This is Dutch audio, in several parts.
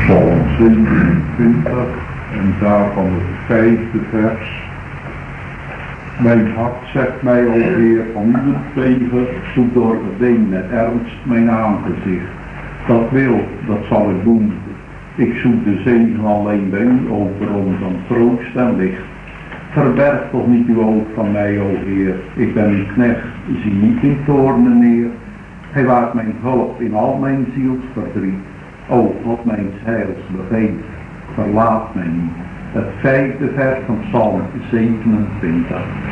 Psalm 27 en daarvan het 5e vers. Mijn hart zegt mij, o Heer, van uw wegen, zoek door gedeen met ernst mijn aangezicht. Dat wil, dat zal ik doen. Ik zoek de zegen alleen bij u, over ons aan troost en licht. Verberg toch niet uw oog van mij, o Heer. Ik ben uw knecht, zie niet in toornen neer. Gij waart mijn hulp in al mijn zielsverdriet. O God, mijn heils begeeft, verlaat mij niet. Het 5e vers van Psalm 27.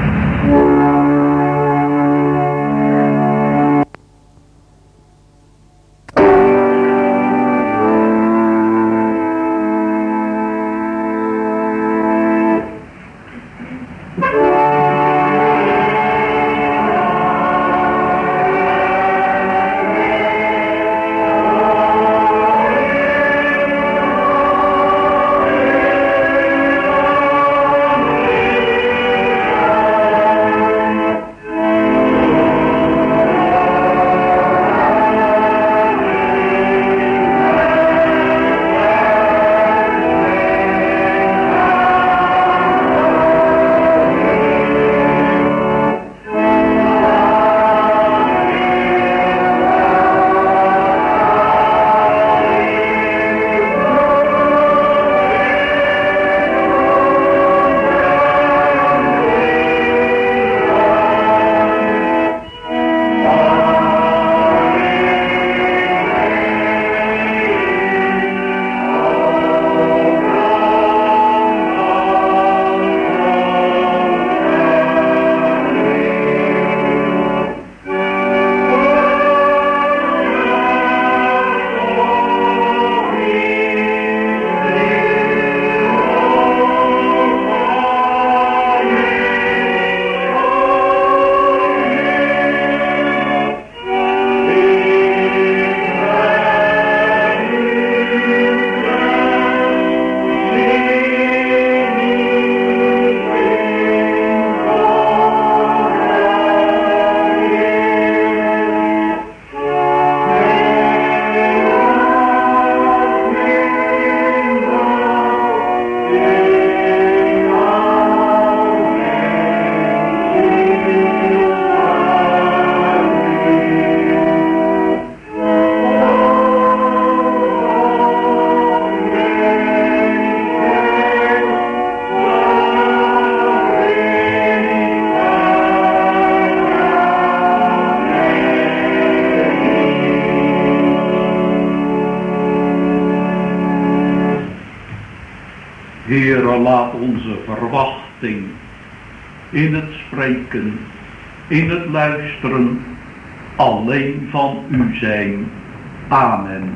Heere, laat onze verwachting in het spreken, in het luisteren, alleen van u zijn. Amen.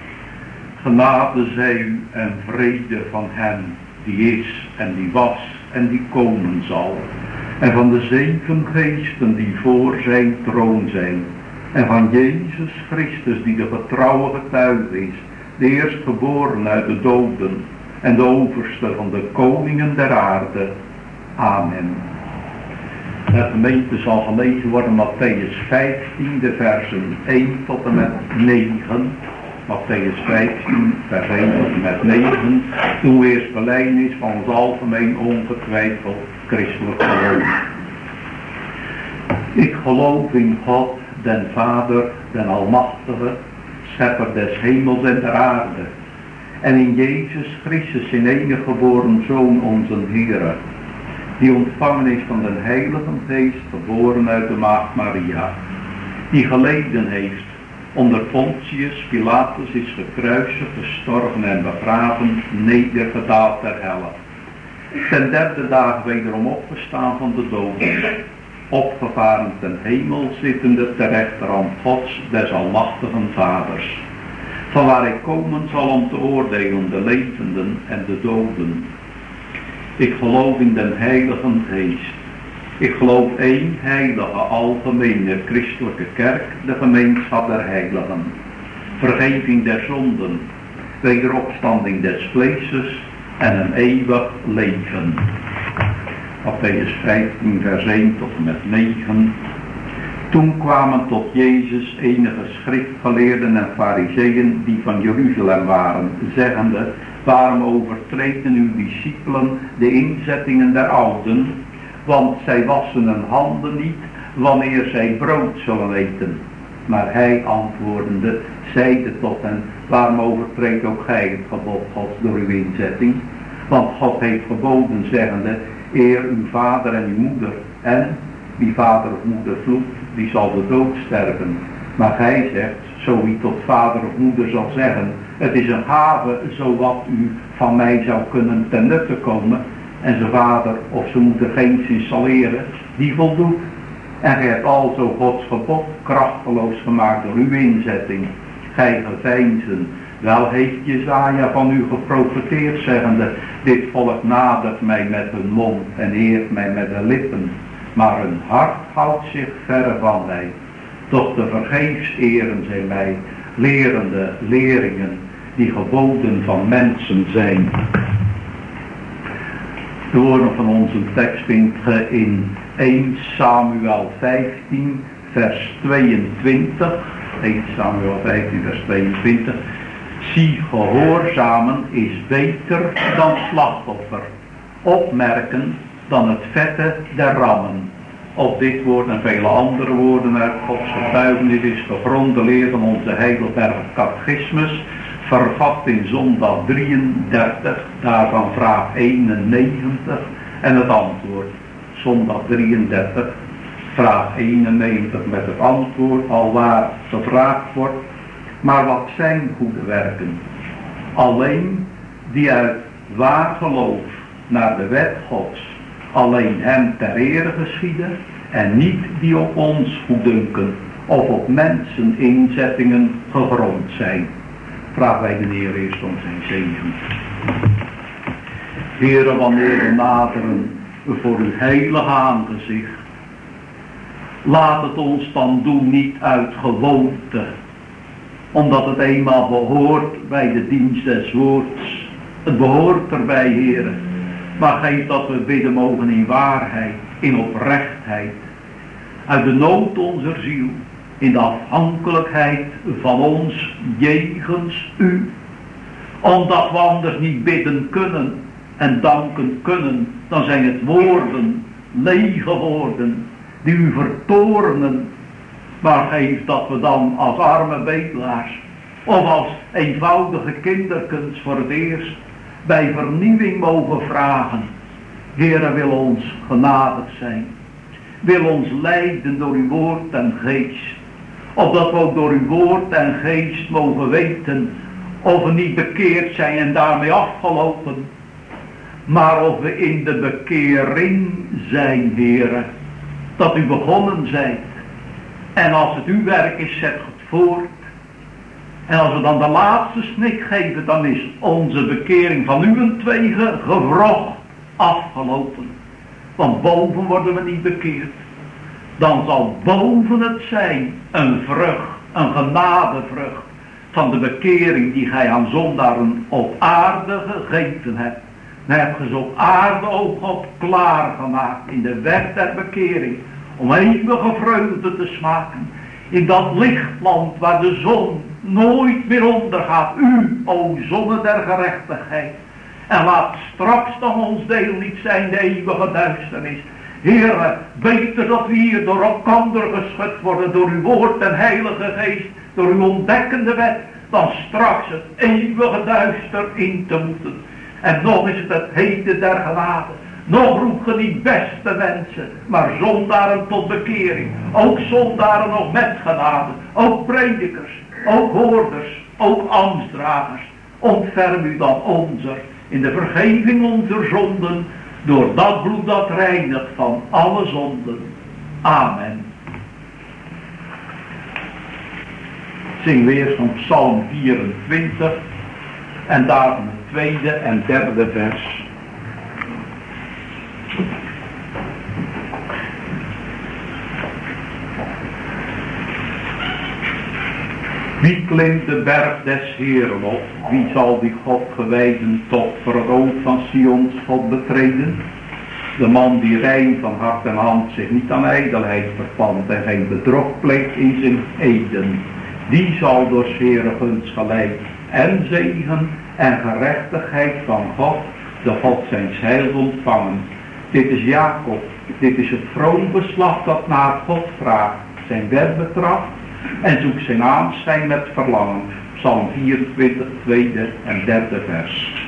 Genade zij u en vrede van hem die is en die was en die komen zal. En van de 7 geesten die voor zijn troon zijn. En van Jezus Christus die de getrouwe getuige is, de eerstgeboren uit de doden en de overste van de koningen der aarde. Amen. De gemeente zal gelezen worden Matthäus 15, de versen 1 tot en met 9. Matthäus 15, vers 1 tot en met 9. Doen we eerst belijdenis van ons algemeen ongetwijfeld christelijk geloof. Ik geloof in God, den Vader, den Almachtige, schepper des hemels en der aarde. En in Jezus Christus, zijn enige geboren Zoon, onze Heere, die ontvangen is van den Heilige Geest, geboren uit de Maagd Maria, die geleden heeft, onder Pontius Pilatus is gekruisigd, gestorven en begraven, nedergedaald ter helle. Ten 3e dag wederom opgestaan van de doden, opgevaren ten hemel, zittende ter rechterhand Gods, des almachtigen Vaders, van waar hij komen zal om te oordelen de levenden en de doden. Ik geloof in den Heilige Geest. Ik geloof één heilige, algemene, christelijke kerk, de gemeenschap der heiligen, vergeving der zonden, wederopstanding des vleeses en een eeuwig leven. Matthäus 15 vers 1 tot en met 9. Toen kwamen tot Jezus enige schriftgeleerden en farizeeën die van Jeruzalem waren, zeggende: waarom overtreden uw discipelen de inzettingen der ouden? Want zij wassen hun handen niet wanneer zij brood zullen eten. Maar hij antwoordende zeide tot hen: waarom overtreedt ook gij het gebod Gods door uw inzetting? Want God heeft geboden, zeggende: eer uw vader en uw moeder, en wie vader of moeder vloekt, die zal de dood sterven. Maar gij zegt, zo wie tot vader of moeder zal zeggen: het is een gave, zo wat u van mij zou kunnen ten nutte komen, en zijn vader of zijn moeder geenszins zal eren, die voldoet. En gij hebt alzo Gods gebod krachteloos gemaakt door uw inzetting. Gij geveinzen, wel heeft Jesaja van u geprofeteerd, zeggende: dit volk nadert mij met hun mond en eert mij met de lippen, maar hun hart houdt zich verre van mij. Doch te vergeefs eren zij mij, lerende leringen die geboden van mensen zijn. De woorden van onze tekst vindt ge in 1 Samuel 15 vers 22. 1 Samuel 15 vers 22. Zie, gehoorzamen is beter dan slachtoffer, opmerken dan het vette der rammen. Op dit woord en vele andere woorden uit Gods getuigenis is gegronde leer van onze Heidelberger Catechismus, vervat in zondag 33, daarvan vraag 91 en het antwoord. Zondag 33, vraag 91 met het antwoord, alwaar gevraagd wordt: maar wat zijn goede werken? Alleen die uit waar geloof naar de wet Gods alleen hem ter ere geschieden, en niet die op ons goeddunken of op mensen inzettingen gegrond zijn. Vragen wij de Heer eerst om zijn zegen. Heere, wanneer we naderen voor uw heilige aangezicht, laat het ons dan doen niet uit gewoonte, omdat het eenmaal behoort bij de dienst des woords. Het behoort erbij, Heere. Maar geef dat we bidden mogen in waarheid, in oprechtheid, uit de nood onze ziel, in de afhankelijkheid van ons jegens u. Omdat we anders niet bidden kunnen en danken kunnen, dan zijn het woorden, lege woorden, die u vertoornen. Maar geef dat we dan als arme bedelaars, of als eenvoudige kinderkens voor het eerst, bij vernieuwing mogen vragen: Heere, wil ons genadig zijn. Wil ons leiden door uw woord en geest. Opdat we ook door uw woord en geest mogen weten of we niet bekeerd zijn en daarmee afgelopen. Maar of we in de bekering zijn, Heere. Dat u begonnen zijt. En als het uw werk is, zet het voort. En als we dan de laatste snik geven, dan is onze bekering van uwentwege gewrocht afgelopen. Want boven worden we niet bekeerd. Dan zal boven het zijn een vrucht, een genadevrucht van de bekering die gij aan zondaren op aarde gegeven hebt. Dan hebt ge ze op aarde ook op klaargemaakt in de weg der bekering. Om eeuwige vreugde te smaken. In dat lichtland waar de zon nooit meer ondergaat. U, o zonne der gerechtigheid. En laat straks dan ons deel niet zijn de eeuwige duisternis. Heere, beter dat we hier door elkander geschud worden. Door uw woord en heilige geest. Door uw ontdekkende wet. Dan straks het eeuwige duister in te moeten. En nog is het hete der genade. Nog roept ge niet beste mensen, maar zondaren tot bekering. Ook zondaren nog met genade. Ook predikers, ook hoorders, ook ambtsdragers. Ontferm u dan onzer in de vergeving onze zonden, door dat bloed dat reinigt van alle zonden. Amen. Zing weer van Psalm 24 en daarvan het tweede en derde vers. Wie klimt de berg des Heeren op? Wie zal die God gewijden tot voor het oog van Sions God betreden? De man die rein van hart en hand zich niet aan ijdelheid verpand en geen bedrog pleegt in zijn eden, die zal door 's Heere gunst geleid en zegen en gerechtigheid van God, de God zijn heil ontvangen. Dit is Jacob, dit is het vroom geslacht dat naar God vraagt, zijn wet betracht en zoekt zijn aanschijn met verlangen. Psalm 24, tweede en derde vers.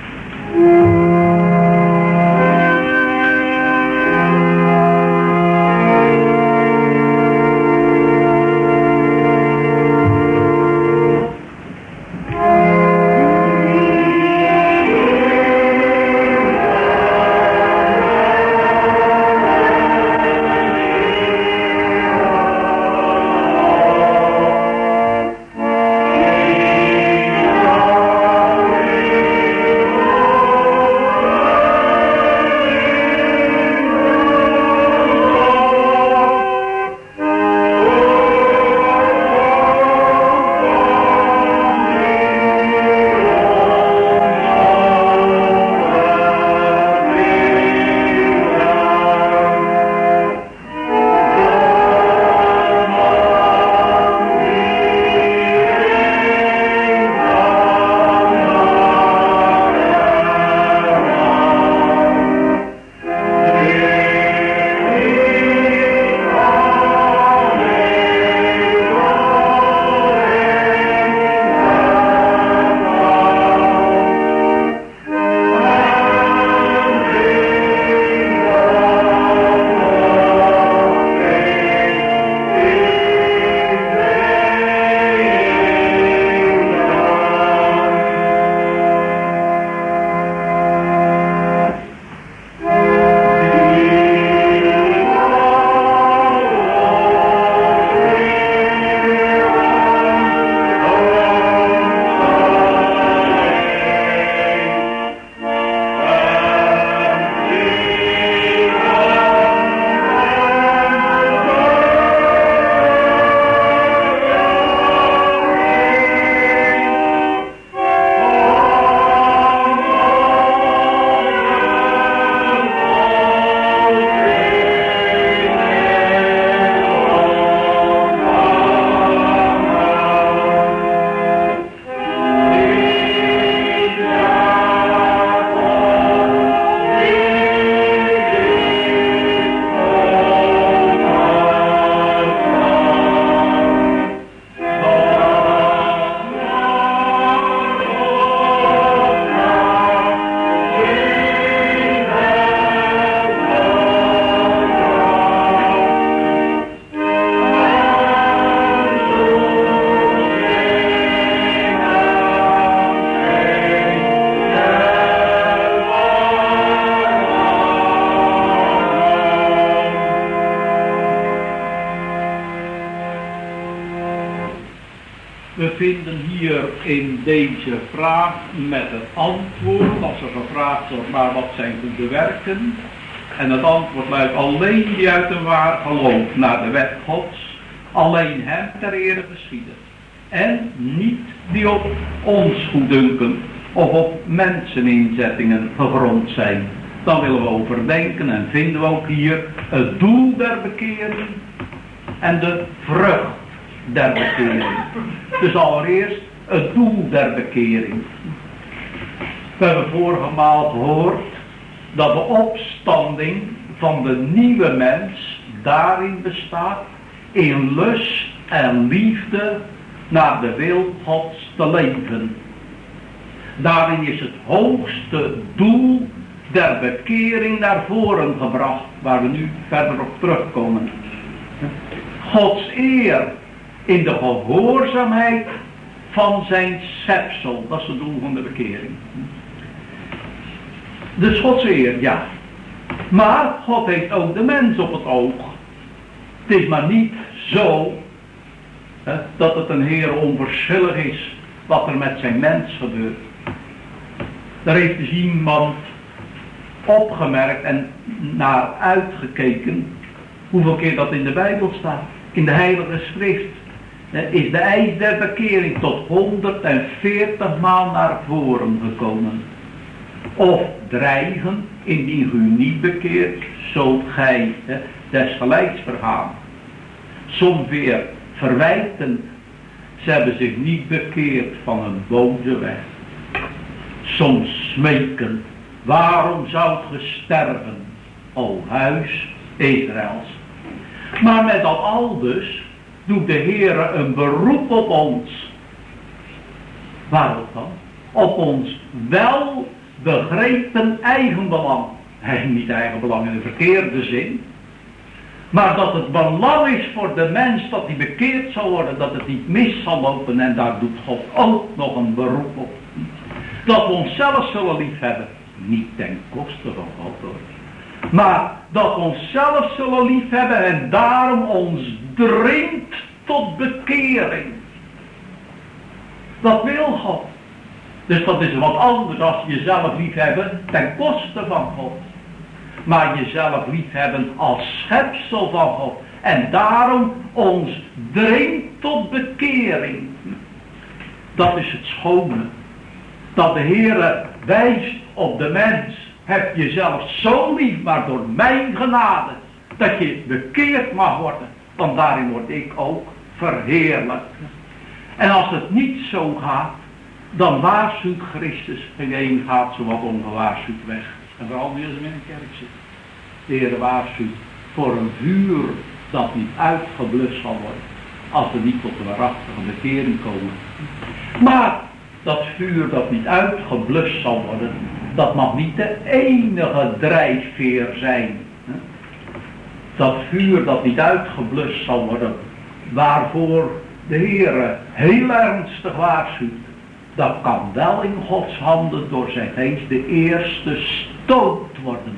We vinden hier in deze vraag met het antwoord, als er gevraagd wordt, maar wat zijn goede werken? En het antwoord luidt, alleen die uit een waar geloof naar de wet Gods, alleen hem ter ere geschieden. En niet die op ons goeddunken of op menseninzettingen gegrond zijn. Dan willen we overdenken en vinden we ook hier het doel der bekering en de vrucht der bekering. Dus allereerst het doel der bekering. We hebben vorige maal gehoord dat de opstanding van de nieuwe mens daarin bestaat in lust en liefde naar de wil Gods te leven. Daarin is het hoogste doel der bekering naar voren gebracht, waar we nu verder op terugkomen. Gods eer in de gehoorzaamheid van zijn schepsel, dat is het doel van de bekering. Dus Gods eer, ja. Maar God heeft ook de mens op het oog. Het is maar niet zo dat het een Heer onverschillig is wat er met zijn mens gebeurt. Daar heeft dus iemand opgemerkt en naar uitgekeken hoeveel keer dat in de Bijbel staat. In de Heilige Schrift is de eis der bekering tot 140 maal naar voren gekomen. Of dreigen, indien u niet bekeert, zult gij desgelijks vergaan. Soms weer verwijten, ze hebben zich niet bekeerd van een boze weg. Soms smeken, waarom zoudt ge sterven, o huis Israëls. Maar met dat al dus doet de Heere een beroep op ons. Waarop dan? Op ons wel begrepen eigenbelang. Niet eigenbelang in de verkeerde zin. Maar dat het belang is voor de mens dat hij bekeerd zal worden. Dat het niet mis zal lopen. En daar doet God ook nog een beroep op. Dat we onszelf zullen liefhebben. Niet ten koste van God hoor. Maar dat we onszelf zullen liefhebben. En daarom ons dringt tot bekering. Dat wil God. Dus dat is wat anders als jezelf liefhebben ten koste van God. Maar jezelf liefhebben als schepsel van God. En daarom ons dringt tot bekering. Dat is het schone. Dat de Heere wijst op de mens. Heb jezelf zo lief, maar door mijn genade. Dat je bekeerd mag worden. Want daarin word ik ook verheerlijkt. En als het niet zo gaat. Dan waarschuwt Christus. En een gaat zo wat ongewaarschuwd weg. En vooral nu als we in de kerk zitten. De Heer waarschuwt voor een vuur dat niet uitgeblust zal worden. Als we niet tot een waarachtige bekering komen. Maar dat vuur dat niet uitgeblust zal worden. Dat mag niet de enige drijfveer zijn. Dat vuur dat niet uitgeblust zal worden. Waarvoor de Heer heel ernstig waarschuwt. Dat kan wel in Gods handen door zijn geest de eerste stoot worden.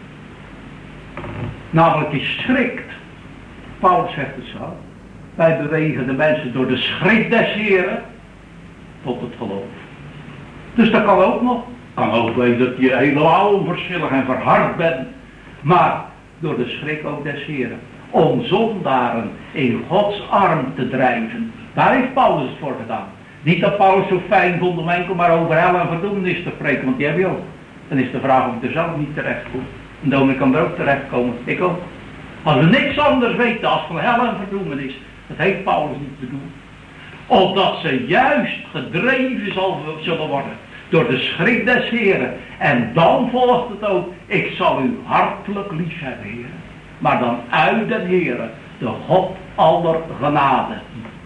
Namelijk die schrikt. Paulus zegt het zo. Wij bewegen de mensen door de schrik des Heren tot het geloof. Dus dat kan ook nog. Kan ook wezen dat je helemaal onverschillig en verhard bent. Maar door de schrik ook des Heren. Om zondaren in Gods arm te drijven. Daar heeft Paulus het voor gedaan. Niet dat Paulus zo fijn vond om enkel maar over hel en verdoemenis te spreken, want die heb je ook. Dan is de vraag of ik er zelf niet terecht kom. En dominee kan er ook terechtkomen, ik ook. Als we niks anders weten als van hel en verdoemenis, dat heeft Paulus niet te doen. Opdat ze juist gedreven zullen worden door de schrik des Heren. En dan volgt het ook, ik zal u hartelijk lief hebben, Heer. Maar dan uit den Heren, de God aller genade.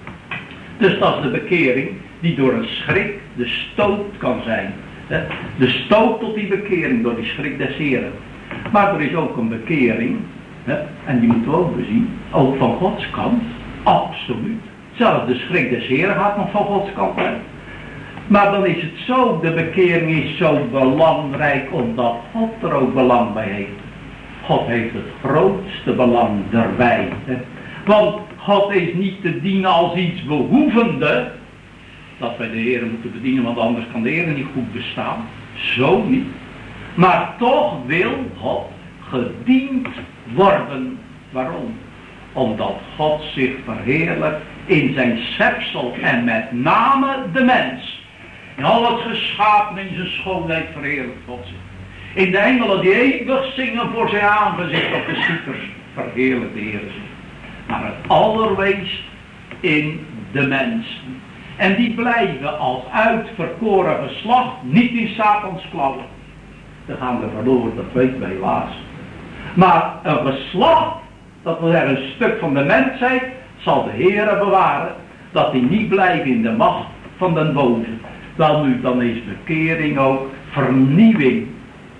Dus dat is de bekering die door een schrik de stoot kan zijn. De stoot tot die bekering door die schrik des Heren. Maar er is ook een bekering, en die moeten we ook bezien, ook van Gods kant, absoluut. Zelfs de schrik des Heren gaat nog van Gods kant uit. Maar dan is het zo, de bekering is zo belangrijk omdat God er ook belang bij heeft. God heeft het grootste belang erbij. Want God is niet te dienen als iets behoevende. Dat wij de Heer moeten bedienen, want anders kan de Heer niet goed bestaan. Zo niet. Maar toch wil God gediend worden. Waarom? Omdat God zich verheerlijkt in zijn schepsel en met name de mens. In al het geschapen in zijn schoonheid verheerlijkt God zich. In de engelen die eeuwig zingen voor zijn aangezicht op de schieters verheerlijkt de Heer zich. Maar het allerweest in de mens. En die blijven als uitverkoren geslacht niet in Satans klauwen. Dan gaan we verloren, dat weten we helaas. Maar een geslacht, dat wil zeggen een stuk van de mensheid, zal de Heere bewaren. Dat die niet blijven in de macht van den boze. Wel nu, dan is bekering ook vernieuwing.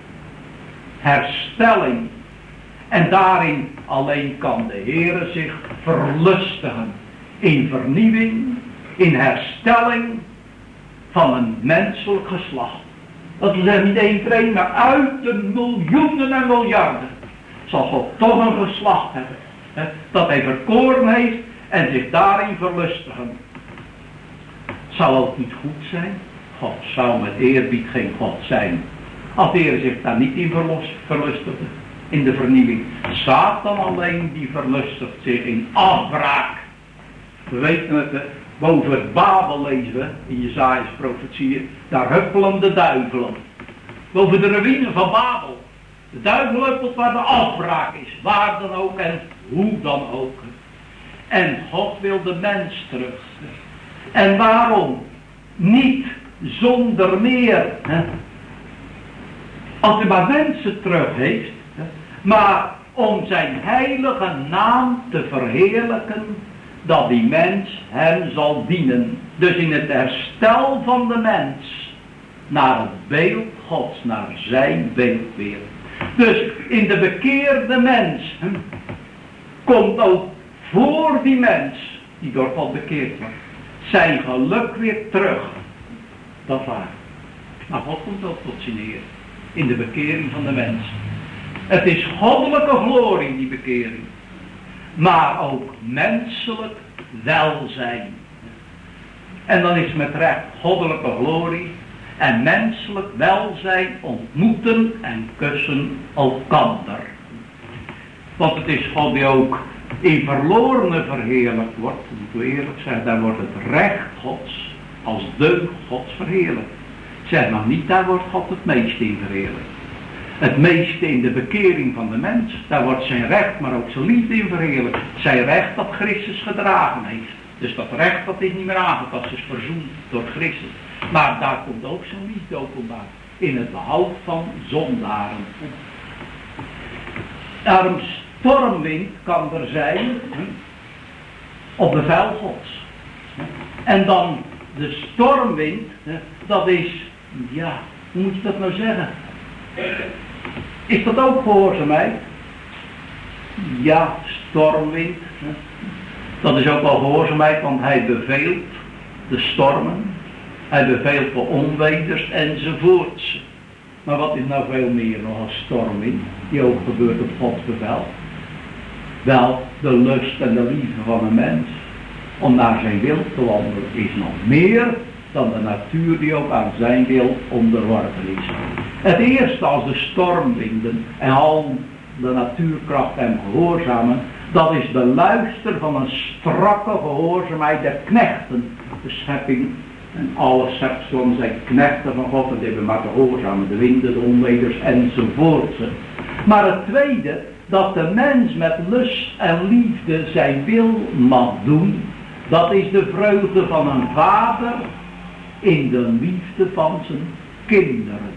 Herstelling. En daarin alleen kan de Heere zich verlustigen. In vernieuwing, in herstelling van een menselijk geslacht. Dat wil zeggen niet één trein, maar uit de miljoenen en miljarden zal God toch een geslacht hebben. Dat hij verkoren heeft en zich daarin verlustigen. Zou ook niet goed zijn? God zou met eerbied geen God zijn. Als de Heer zich daar niet in verlustigde. In de vernieuwing. Satan alleen die verlustigt zich in afbraak. We weten het, boven het Babel lezen we in Jesaja's profetieën. Daar huppelen de duivelen. boven de ruïne van Babel. De duivel huppelt waar de afbraak is, waar dan ook en hoe dan ook. En God wil de mens terug. En waarom? Niet zonder meer, als hij maar mensen terug heeft, maar om zijn heilige naam te verheerlijken, dat die mens hem zal dienen. Dus in het herstel van de mens, naar het beeld Gods, naar zijn beeld weer. Dus in de bekeerde mens komt ook voor die mens, die door God bekeerd wordt, zijn geluk weer terug. Dat is waar. Maar God komt ook tot zijn eer. In de bekering van de mens. Het is goddelijke glorie, die bekering. Maar ook menselijk welzijn. En dan is met recht goddelijke glorie en menselijk welzijn ontmoeten en kussen elkander. Want het is God die ook in verlorenen verheerlijkt wordt. Moet u eerlijk zeggen, daar wordt het recht Gods als deugd Gods verheerlijkt. Zeg maar niet, daar wordt God het meeste in verheerlijkt. Het meeste in de bekering van de mens. Daar wordt zijn recht, maar ook zijn liefde in verheerlijkt. Zijn recht dat Christus gedragen heeft. Dus dat recht dat is niet meer aangetast, is verzoend door Christus. Maar daar komt ook zijn liefde openbaar. In het behoud van zondaren. Daarom stormwind kan er zijn op bevel Gods. En dan de stormwind, dat is, ja, hoe moet je dat nou zeggen? Is dat ook gehoorzaamheid? Ja, stormwind. Dat is ook wel gehoorzaamheid, want hij beveelt de stormen. Hij beveelt de onweders enzovoorts. Maar wat is nou veel meer nog als stormwind, die ook gebeurt op Gods bevel? Wel, de lust en de liefde van een mens om naar zijn wil te wandelen is nog meer dan de natuur die ook aan zijn wil onderworpen is. Het eerste als de stormwinden en al de natuurkracht hem gehoorzamen, dat is de luister van een strakke gehoorzaamheid der knechten. De schepping en alle schepselen zijn knechten van God en die hebben maar te gehoorzamen, de winden, de onweders enzovoort. Maar het tweede, dat de mens met lust en liefde zijn wil mag doen, dat is de vreugde van een vader in de liefde van zijn kinderen.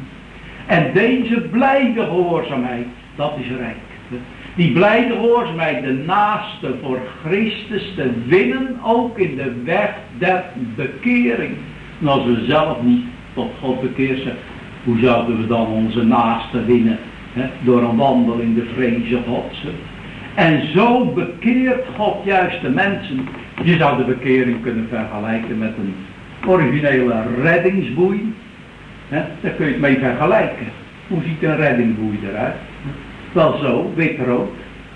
En deze blijde gehoorzaamheid, dat is rijk. Die blijde gehoorzaamheid, de naaste voor Christus te winnen, ook in de weg der bekering. En als we zelf niet tot God bekeerd zijn, hoe zouden we dan onze naaste winnen? Door een wandel in de vreze Gods. En zo bekeert God juist de mensen. Je zou de bekering kunnen vergelijken met een originele reddingsboei. Daar kun je het mee vergelijken. Hoe ziet een reddingsboei eruit? Wel zo, wit-rood.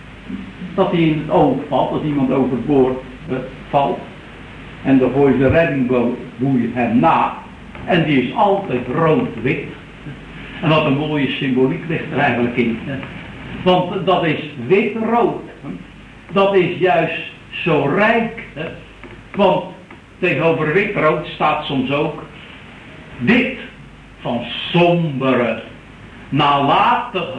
Dat hij in het oog valt, als iemand overboord valt. En dan gooi je de reddingboei hem na. En die is altijd rood-wit. En wat een mooie symboliek ligt er eigenlijk in. Want dat is wit-rood. Dat is juist zo rijk. Want tegenover wit-rood staat soms ook wit van sombere, nalatige,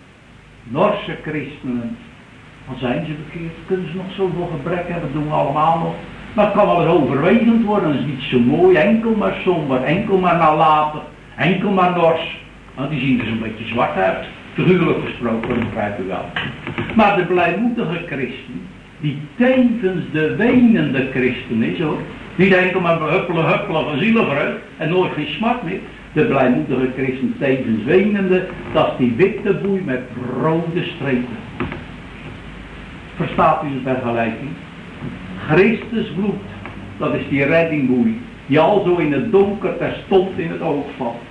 Norse christenen. Dan zijn ze bekeerd. Kunnen ze nog zoveel gebrek hebben, dat doen we allemaal nog. Maar het kan wel eens overwegend worden. Dat is niet zo mooi, enkel maar somber, enkel maar nalatig, enkel maar Nors. Nou, die zien er zo'n beetje zwart uit. Figuurlijk gesproken, dat begrijpt u wel. Maar de blijmoedige christen, die tevens de wenende christen is hoor. Niet enkel maar huppelen van zielenvreugd en nooit geen smart meer. De blijmoedige christen tevens wenende, dat is die witte boei met rode strepen. Verstaat u de vergelijking? Christus bloed, dat is die reddingboei, die al zo in het donker terstond in het oog valt.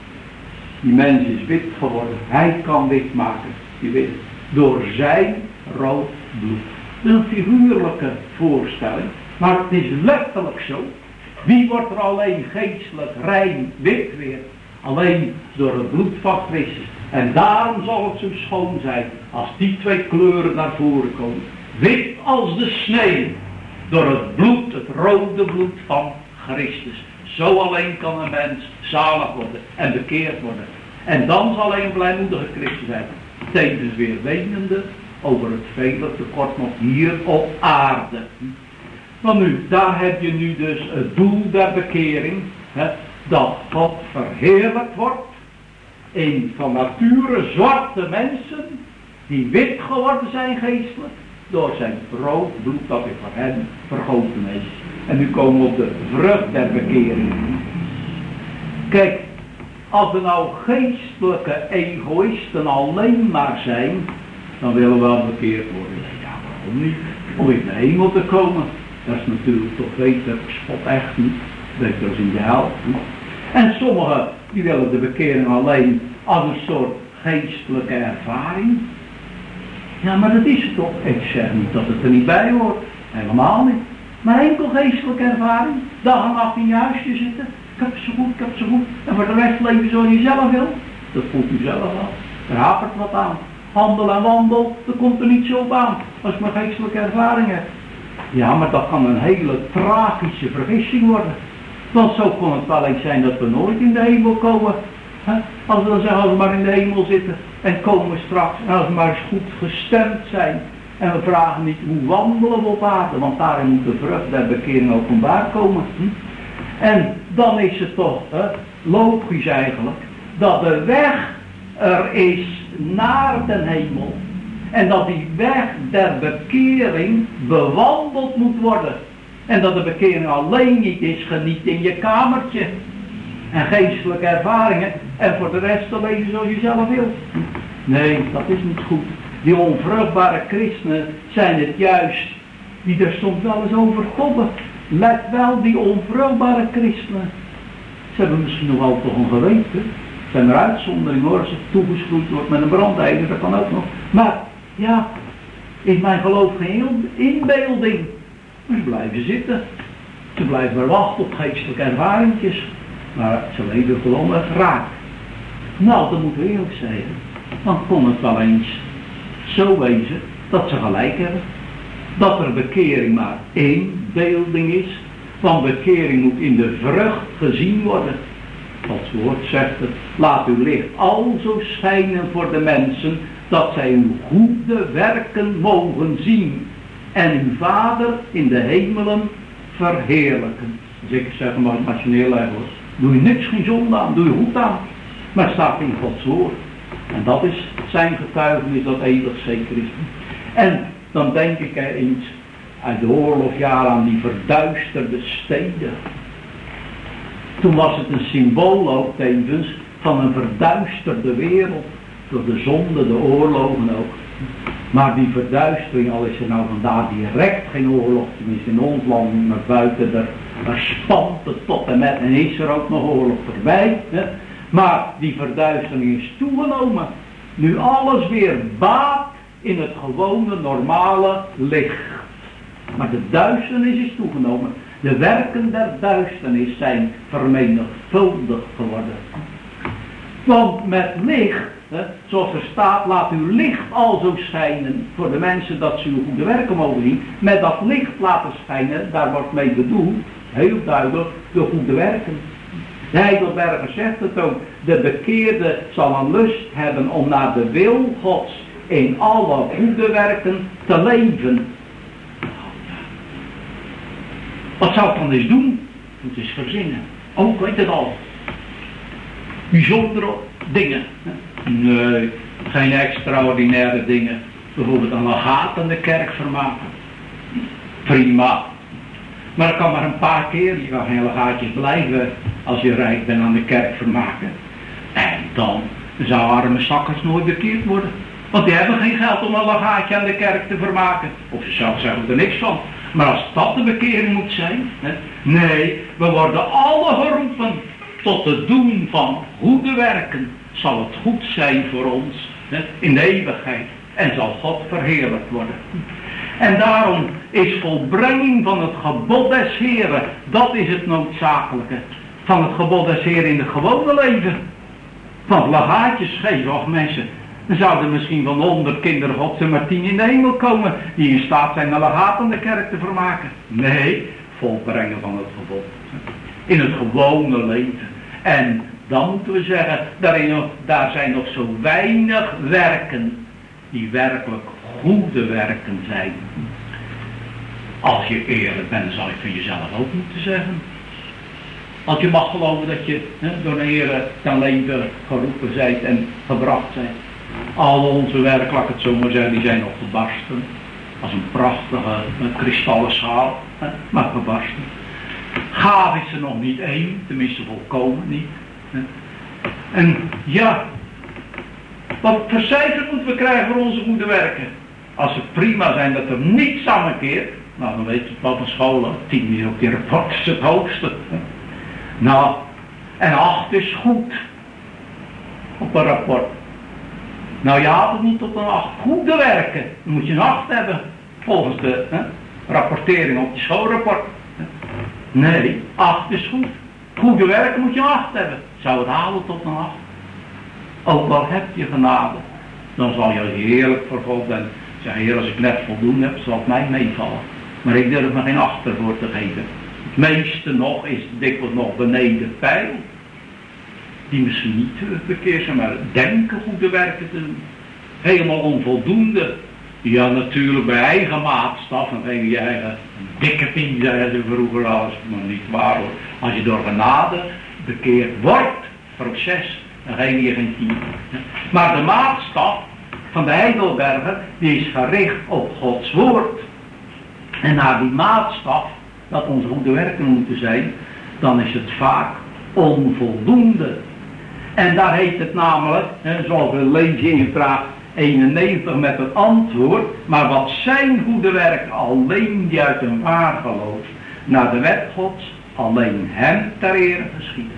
Die mens is wit geworden. Hij kan wit maken. Die wit. Door zijn rood bloed. Dat is een figuurlijke voorstelling. Maar het is letterlijk zo. Wie wordt er alleen geestelijk rein wit weer? Alleen door het bloed van Christus. En daarom zal het zo schoon zijn. Als die twee kleuren naar voren komen. Wit als de sneeuw. Door het bloed, het rode bloed van Christus. Zo alleen kan een mens zalig worden en bekeerd worden. En dan zal hij een blijmoedige christen zijn. Tevens weer wenende over het vele tekort nog hier op aarde. Maar nu, daar heb je nu dus het doel der bekering. Dat God verheerlijkt wordt in van nature zwarte mensen die wit geworden zijn geestelijk door zijn rood bloed dat hij voor hen vergoten is. En nu komen we op de vrucht der bekering. Kijk, als we nou geestelijke egoïsten alleen maar zijn, dan willen we wel bekeerd worden. Ja, waarom niet? Om in de hemel te komen. Dat is natuurlijk toch beter, spot echt niet. Beter als in de hel. En sommigen die willen de bekering alleen als een soort geestelijke ervaring. Ja, maar dat is het toch. Ik zeg niet dat het er niet bij hoort. Helemaal niet. Maar enkel geestelijke ervaring. Dag en nacht in je huisje zitten. Ik heb zo goed, ik heb zo goed. En voor de rest leven zoals je zelf wil. Dat voelt u zelf wel. Er hapert wat aan. Handel en wandel, dat komt er niet zo op aan. Als je maar geestelijke ervaring hebt. Ja, maar dat kan een hele tragische vergissing worden. Want zo kon het wel eens zijn dat we nooit in de hemel komen. Als we dan zeggen, als we maar in de hemel zitten en komen we straks. En als we maar eens goed gestemd zijn. En we vragen niet hoe wandelen we op aarde. Want daarin moet de vrucht der bekering openbaar komen. En dan is het toch logisch eigenlijk dat de weg er is naar den hemel. En dat die weg der bekering bewandeld moet worden. En dat de bekering alleen niet is geniet in je kamertje. En geestelijke ervaringen. En voor de rest te leven zoals je zelf wilt. Nee, dat is niet goed. Die onvruchtbare christenen zijn het juist. Die er soms wel eens over tobben. Let wel, die onvruchtbare christenen. Ze hebben misschien nog wel toch een geweten. Zijn er uitzonderingen hoor. Als het toegeschroeid wordt met een brandeider. Dat kan ook nog. Maar ja, is mijn geloof geen inbeelding. Maar ze blijven zitten. Ze blijven maar wachten op geestelijke ervaringjes. Maar ze leven gewoon met raak. Nou, dat moeten we eerlijk zijn. Dan kon het wel eens zo wezen dat ze gelijk hebben. Dat er bekering maar één beelding is. Want bekering moet in de vrucht gezien worden. Gods woord zegt het. Laat uw licht alzo schijnen voor de mensen. Dat zij uw goede werken mogen zien. En uw Vader in de hemelen verheerlijken. Dus ik zeg maar nationeel hoor. Doe je niks geen zonde aan. Doe je goed aan. Maar het staat in Gods woord. En dat is zijn getuigenis dat eeuwig zeker is. En dan denk ik eens uit de oorlogsjaren aan die verduisterde steden. Toen was het een symbool ook tevens van een verduisterde wereld. Door de zonde, de oorlogen ook. Maar die verduistering, al is er nou vandaag direct geen oorlog, tenminste in ons land, maar buiten, daar spant het tot en met en is er ook nog oorlog voorbij. Hè? Maar die verduistering is toegenomen. Nu alles weer baat in het gewone, normale licht. Maar de duisternis is toegenomen. De werken der duisternis zijn vermenigvuldigd geworden. Want met licht, zoals er staat, laat uw licht alzo schijnen voor de mensen dat ze uw goede werken mogen zien. Met dat licht laten schijnen, daar wordt mee bedoeld, heel duidelijk, de goede werken. De Heidelberger zegt het ook, de bekeerde zal een lust hebben om naar de wil Gods in alle goede werken te leven. Wat zou ik dan eens doen? Het is verzinnen. Ook weet het al. Bijzondere dingen. Nee, geen extraordinaire dingen. Bijvoorbeeld een legaat aan de kerk vermaken. Prima. Maar dat kan maar een paar keer. Je kan geen legaatjes blijven als je rijk bent aan de kerk vermaken. En dan zou arme zakkers nooit bekeerd worden. Want die hebben geen geld om een legaatje aan de kerk te vermaken. Of ze zelf zeggen er niks van. Maar als dat de bekering moet zijn. Nee, we worden alle geroepen tot het doen van goede werken. Zal het goed zijn voor ons in de eeuwigheid. En zal God verheerlijkt worden. En daarom is volbrenging van het gebod des Heren. Dat is het noodzakelijke. Van het gebod des Heren in het gewone leven. Want legaatjes geven, och mensen. Dan zouden misschien van 100 kinderen Gods er maar 10 in de hemel komen. Die in staat zijn een legaat aan de kerk te vermaken. Nee, volbrengen van het gebod. In het gewone leven. En dan moeten we zeggen, daar zijn nog zo weinig werken die werkelijk goede werken zijn. Als je eerlijk bent, zal ik van jezelf ook moeten zeggen. Als je mag geloven dat je door de Heer ten leven geroepen bent en gebracht bent. Al onze werken, laat ik het zo maar zeggen, die zijn nog gebarsten. Als een prachtige kristallen schaal, maar gebarsten. Gaaf is er nog niet één, tenminste volkomen niet. En ja, wat voor cijfer moeten we krijgen voor onze goede werken? Als ze prima zijn dat er niets samenkeert, nou dan weet je het wel van scholen, 10 is ook in rapport is het hoogste. Nou, en 8 is goed op een rapport. Nou, je haalt het niet op een 8. Goede werken, dan moet je een 8 hebben, volgens de rapportering op je schoolrapport. Nee, 8 is goed. Goede werken moet je een 8 hebben. Zou het halen tot een 8? Ook al heb je genade, dan zal je heerlijk vervolgd zijn. Zeg, Heer, als ik net voldoende heb, zal het mij meevallen. Maar ik durf me geen 8 ervoor te geven. Het meeste nog is dikwijls nog beneden pijl. Die misschien niet verkeerd zijn, maar denken goede werken te doen. Helemaal onvoldoende. Ja, natuurlijk bij eigen maatstaf. Dan geef je eigen dikke 10, zeggen ze vroeger al. Dat is maar niet waar hoor. Als je door genade bekeerd wordt, proces, dan geef je geen 10. Maar de maatstaf van de Heidelberger, die is gericht op Gods woord. En naar die maatstaf, dat onze goede werken moeten zijn, dan is het vaak onvoldoende. En daar heet het namelijk, zoals we lezen in vraag 91 met het antwoord, maar wat zijn goede werken alleen die uit een waar geloof naar de wet Gods alleen hem ter ere geschieden.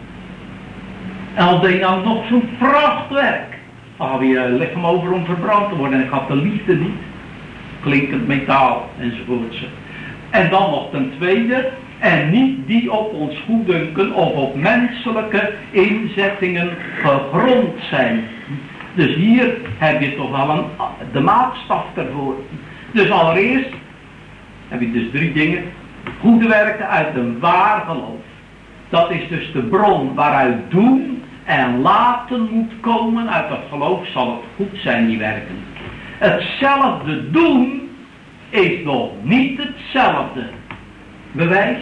En al deed nou nog zo'n prachtwerk, dan had je lichaam over om verbrand te worden en ik had de liefde niet, klinkend metaal enzovoort. En dan nog ten tweede, en niet die op ons goeddunken of op menselijke inzettingen gegrond zijn. Dus hier heb je toch wel de maatstaf ervoor. Dus allereerst heb je dus 3 dingen. Goede werken uit een waar geloof. Dat is dus de bron waaruit doen en laten moet komen. Uit dat geloof zal het goed zijn, die werken. Hetzelfde doen is nog niet hetzelfde. Bewijs,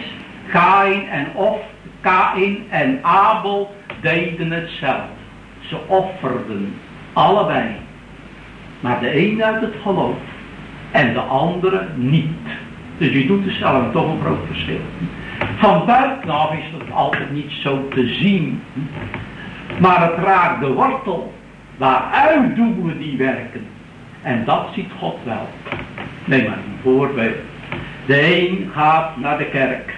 Kaïn en Abel deden hetzelfde. Ze offerden allebei. Maar de een uit het geloof en de andere niet. Dus je doet hetzelfde, toch een groot verschil. Van buitenaf is het altijd niet zo te zien. Maar het raakt de wortel. Waaruit doen we die werken? En dat ziet God wel. Neem maar een voorbeeld. De een gaat naar de kerk.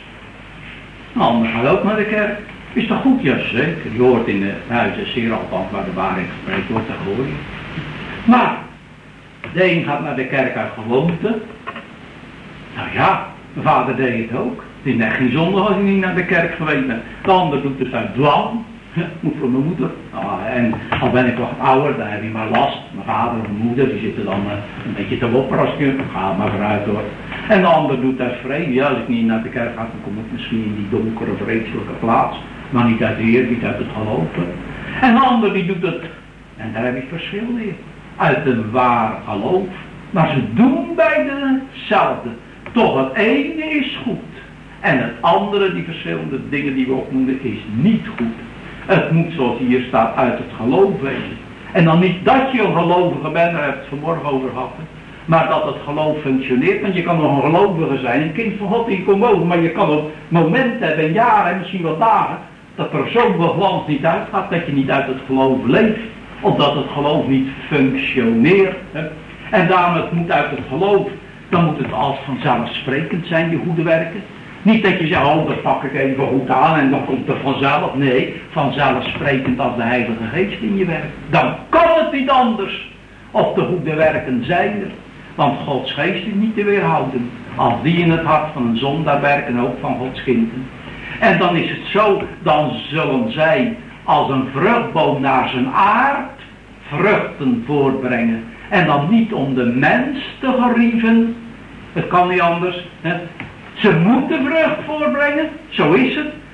De ander gaat ook naar de kerk. Is dat goed? Jazeker. Je hoort in de huizen zeer althans waar de waarheid gesproken wordt, dat hoor je. Maar de een gaat naar de kerk uit gewoonte. Nou ja, mijn vader deed het ook. Het is net geen zonde als hij niet naar de kerk geweest bent. De ander doet het uit dwang. Moet voor mijn moeder. En al ben ik wat ouder, dan heb je maar last. Mijn vader of mijn moeder, die zitten dan een beetje te wopperen als je ga maar vooruit hoor. En de ander doet dat vreemd. Ja, als ik niet naar de kerk ga, dan kom ik misschien in die donkere, vreselijke plaats. Maar niet uit de Heer, niet uit het geloven. En de ander die doet het, en daar heb je het verschil weer. Uit een waar geloof. Maar ze doen beide hetzelfde. Toch het ene is goed. En het andere, die verschillende dingen die we opnoemen, is niet goed. Het moet zoals hier staat uit het geloof wezen. En dan niet dat je een gelovige bent, daar heb ik het vanmorgen over gehad. Maar dat het geloof functioneert. Want je kan nog een gelovige zijn, een kind van God die komt over. Maar je kan op momenten hebben, jaren en misschien wel dagen. Dat er zoveel glans niet uitgaat dat je niet uit het geloof leeft. Omdat het geloof niet functioneert. En daarom het moet uit het geloof. Dan moet het als vanzelfsprekend zijn, die goede werken. Niet dat je zegt, oh dat pak ik even goed aan en dan komt het vanzelf. Nee, vanzelfsprekend als de Heilige Geest in je werkt. Dan kan het niet anders. Of de goede werken zijn er. Want Gods Geest is niet te weerhouden. Als die in het hart van een zondaar werken, ook van Gods kinderen. En dan is het zo, dan zullen zij als een vruchtboom naar zijn aard vruchten voortbrengen. En dan niet om de mens te gerieven. Het kan niet anders. Hè? Ze moeten vrucht voortbrengen, zo is het.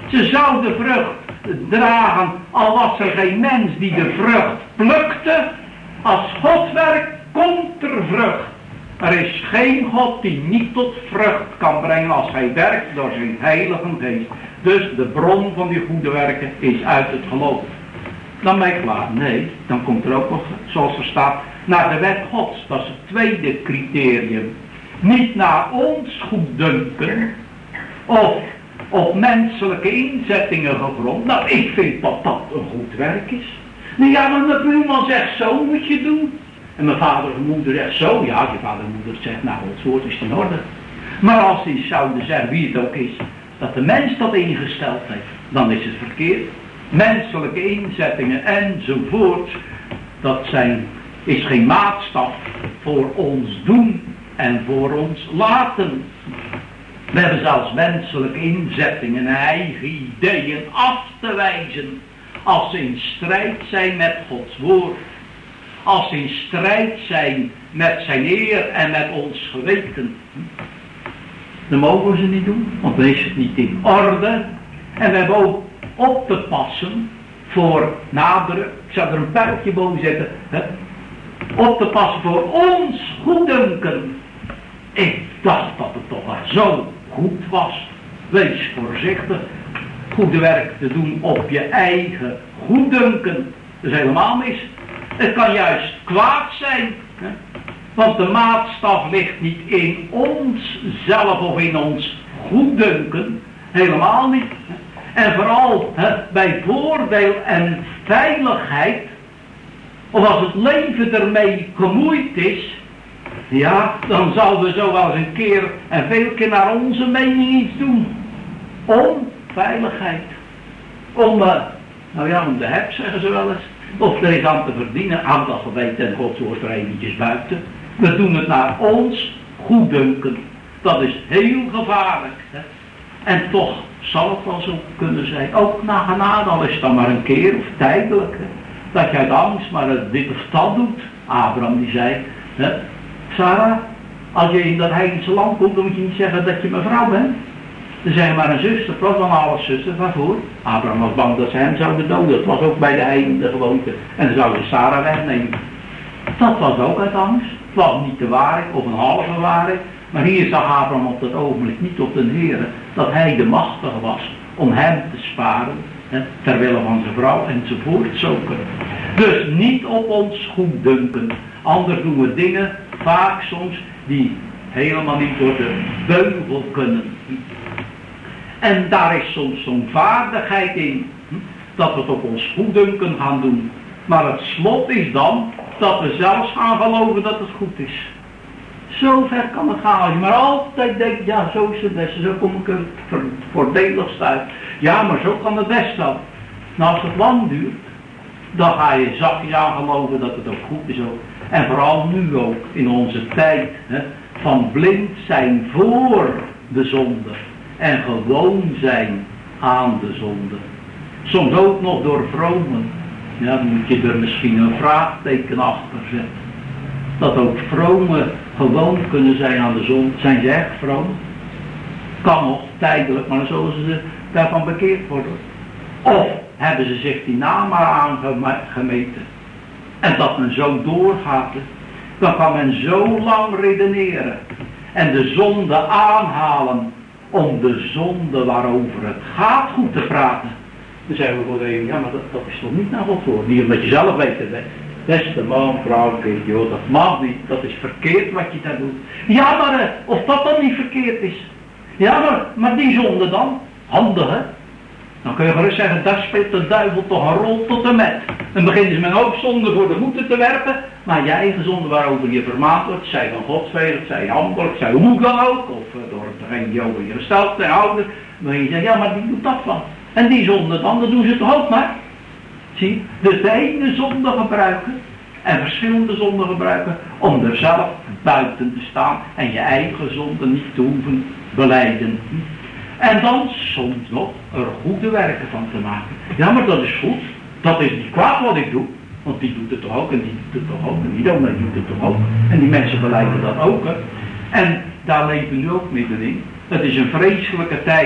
Ze zouden vrucht dragen, al was er geen mens die de vrucht plukte. Als God werkt, komt er vrucht. Er is geen God die niet tot vrucht kan brengen als hij werkt door zijn heilige geest. Dus de bron van die goede werken is uit het geloof. Dan ben ik klaar. Nee, dan komt er ook nog, zoals er staat, naar de wet Gods. Dat is het tweede criterium. Niet naar ons goeddunken of op menselijke inzettingen gegrond. Nou, ik vind dat dat een goed werk is. Nou ja, maar mijn buurman zegt, zo moet je doen. En mijn vader en moeder zegt zo. Ja, je vader en moeder zegt, nou, het woord is in orde. Maar als die zouden zeggen, wie het ook is, dat de mens dat ingesteld heeft, dan is het verkeerd. Menselijke inzettingen enzovoort, dat is geen maatstaf voor ons doen en voor ons laten. We hebben zelfs menselijke inzettingen en eigen ideeën af te wijzen als ze in strijd zijn met Gods woord. Als ze in strijd zijn met zijn eer en met ons geweten. Dan mogen we ze niet doen, want dan is het niet in orde. En we hebben ook op te passen voor nadruk. Ik zou er een pijltje boven zetten. Op te passen voor ons goeddunken. Ik dacht dat het toch wel zo goed was. Wees voorzichtig. Goede werk te doen op je eigen goeddunken. Dat is helemaal mis. Het kan juist kwaad zijn. Want de maatstaf ligt niet in ons zelf of in ons goeddunken. Helemaal niet. En vooral bij voordeel en veiligheid. Of als het leven ermee gemoeid is. Ja, dan zouden we zo wel eens een keer en veel keer naar onze mening iets doen. Om veiligheid. Om de heb, zeggen ze wel eens. Of er is aan te verdienen. Aan dat geweten en Gods woord er eventjes buiten. We doen het naar ons goeddunken. Dat is heel gevaarlijk. Hè? En toch zal het wel zo kunnen zijn. Ook na genade, al is het dan maar een keer of tijdelijk. Hè? Dat je uit angst maar dit of dat doet. Abraham die zei. Hè? Sarah, als je in dat heidense land komt, dan moet je niet zeggen dat je mevrouw bent. Ze zijn maar een zuster, het was dan alles zuster. Waarvoor? Abraham was bang dat ze hem zouden doden. Dat was ook bij de heiden de gewoonte. En dan zouden ze Sarah wegnemen. Dat was ook uit angst. Het was niet de waarheid of een halve waarheid. Maar hier zag Abraham op dat ogenblik niet op den Heere dat hij de machtige was om hem te sparen. Terwille van zijn vrouw enzovoort zoeken. Dus niet op ons goeddunken. Anders doen we dingen vaak soms die helemaal niet door de beugel kunnen. En daar is soms zo'n vaardigheid in. Dat we het op ons goeddunken gaan doen. Maar het slot is dan dat we zelfs gaan geloven dat het goed is. Zo ver kan het gaan als je maar altijd denkt, ja zo is het beste, zo kom ik er voordeligst uit. Ja, maar zo kan het best wel. Nou, als het lang duurt, dan ga je zachtjes aan geloven dat het ook goed is ook. En vooral nu ook in onze tijd van blind zijn voor de zonde en gewoon zijn aan de zonde. Soms ook nog door vromen. Ja, dan moet je er misschien een vraagteken achter zetten. Dat ook vromen gewoon kunnen zijn aan de zonde. Zijn ze echt vroom? Kan nog tijdelijk, maar dan zullen ze daarvan bekeerd worden. Of hebben ze zich die naam maar aangemeten. En dat men zo doorgaat. Dan kan men zo lang redeneren. En de zonde aanhalen. Om de zonde waarover het gaat goed te praten. Dan zeggen we gewoon even, ja maar dat is toch niet naar Gods woord. Niet omdat je zelf weet het. Beste man, vrouw, kind, joh, dat mag niet. Dat is verkeerd wat je daar doet. Ja maar of dat dan niet verkeerd is. Ja maar die zonde dan. Handig hè. Dan kun je gerust zeggen, daar speelt de duivel toch een rol tot en met. Dan beginnen ze met een hoop zonde voor de voeten te werpen. Maar je eigen zonde waarover je vermaand wordt, zij van godsveel, zij ambtelijk, zij hoe dan ook. Of door degene die over je gesteld zijn ouder. Dan je zegt, ja maar die doet dat van. En die zonde dan doen ze toch ook maar. Zie, dus de ene zonde gebruiken en verschillende zonden gebruiken om er zelf buiten te staan en je eigen zonde niet te hoeven belijden. En dan soms nog er goede werken van te maken. Ja, maar dat is goed. Dat is niet kwaad wat ik doe. Want die doet het toch ook en die doet het toch ook en die doet het toch ook. En die mensen belijden dat ook. Hè. En daar leven we nu ook middenin. Het is een vreselijke tijd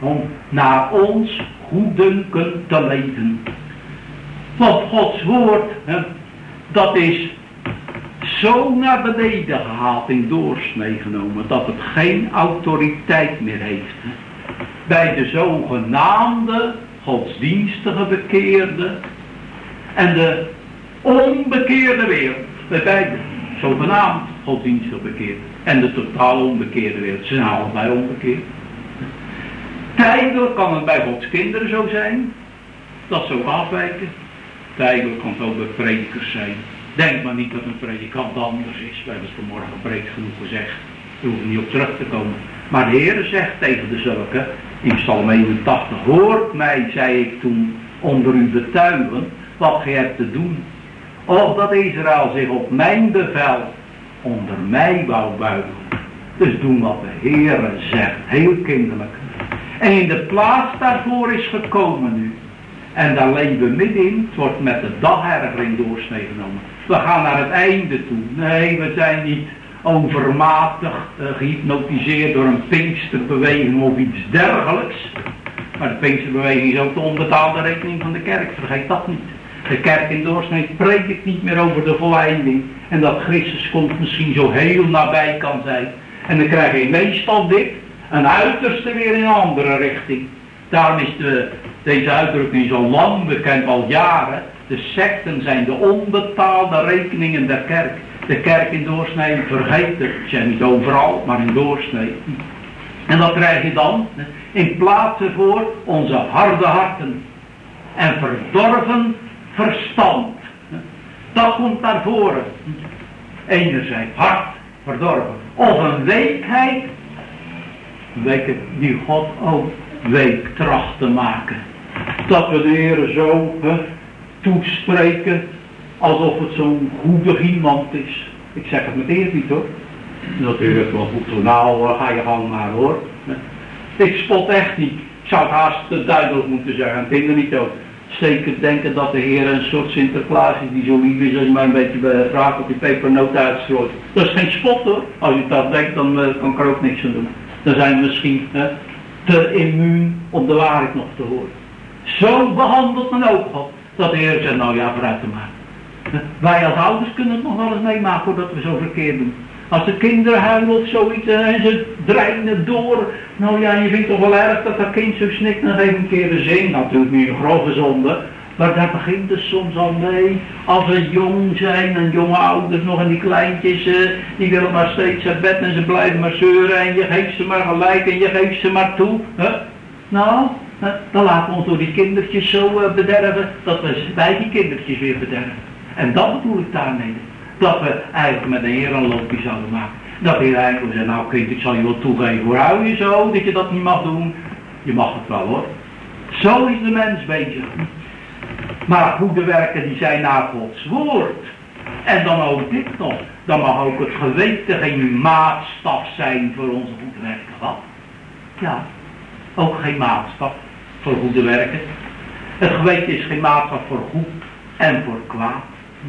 om naar ons goeddunken te leven. Want Gods woord, dat is zo naar beneden gehaald in doorsnee genomen, dat het geen autoriteit meer heeft. Bij de zogenaamde godsdienstige bekeerden en de onbekeerde wereld. Bij beide, zogenaamd godsdienstig bekeerd en de totaal onbekeerde wereld. Ze zijn allebei onbekeerd. Tijdelijk kan het bij Gods kinderen zo zijn, dat ze ook afwijken. Tijdelijk kan het ook bij predikers zijn. Denk maar niet dat een predikant anders is. We hebben het vanmorgen breed genoeg gezegd. We hoeven niet op terug te komen. Maar de Heer zegt tegen de zulke in Psalm 81. Hoort mij, zei ik toen, onder u betuigen wat gij hebt te doen. Of dat Israël zich op mijn bevel onder mij wou buigen. Dus doen wat de Heer zegt. Heel kinderlijk. En in de plaats daarvoor is gekomen nu. En daar leven we middenin. Het wordt met de dagergering doorsnee genomen. We gaan naar het einde toe. Nee, we zijn niet overmatig gehypnotiseerd door een Pinksterbeweging of iets dergelijks. Maar de Pinksterbeweging is ook de onbetaalde rekening van de kerk. Vergeet dat niet. De kerk in doorsnee preekt niet meer over de volleinding. En dat Christus komt misschien zo heel nabij kan zijn. En dan krijg je meestal dit. Een uiterste weer in een andere richting. Daarom is deze uitdrukking zo lang bekend, al jaren. De secten zijn de onbetaalde rekeningen der kerk. De kerk in doorsnee vergeet het. Ik zeg niet overal, maar in doorsnee. En wat krijg je dan? In plaats voor onze harde harten. En verdorven verstand. Dat komt naar voren. Enerzijds hart verdorven. Of een weekheid. Die God ook week tracht te maken. Dat we de Heer zo toespreken alsof het zo'n goedig iemand is. Ik zeg het met eerbied hoor. Natuurlijk wel goed zo. Nou ga je gang maar hoor. Ik spot echt niet. Ik zou het haast te duidelijk moeten zeggen. Ik vind er niet ook. Zeker denken dat de Heer een soort Sinterklaas is die zo lief is als je mij een beetje raakt op die pepernoot uitstrooit. Dat is geen spot hoor. Als je dat denkt dan kan ik er ook niks aan doen. Dan zijn we misschien te immuun om de waarheid nog te horen. Zo behandelt men ook God. Dat de Heer zegt, nou ja, vooruit te maken. Wij als ouders kunnen het nog wel eens meemaken voordat we zo verkeerd doen. Als de kinderen huilen of zoiets en ze dreinen door. Nou ja, je vindt toch wel erg dat dat kind zo snikt en geeft een keer de zin. Natuurlijk niet een grove zonde. Maar daar begint het soms al mee. Als we jong zijn en jonge ouders nog en die kleintjes, die willen maar steeds uit bed en ze blijven maar zeuren. En je geeft ze maar gelijk en je geeft ze maar toe. Nou, dan laten we ons door die kindertjes zo bederven dat wij die kindertjes weer bederven. En dat bedoel ik daarmee. Dat we eigenlijk met de Heer een loopje zouden maken. Dat de Heer eigenlijk zegt, nou kind, ik zal je wel toegeven, hoe hou je zo dat je dat niet mag doen? Je mag het wel hoor. Zo is de mens bezig. Maar goede werken die zijn naar Gods woord. En dan ook dit nog. Dan mag ook het geweten geen maatstaf zijn voor onze goede werken. Wat? Ja, ook geen maatstaf voor goede werken. Het geweten is geen maatstaf voor goed en voor kwaad.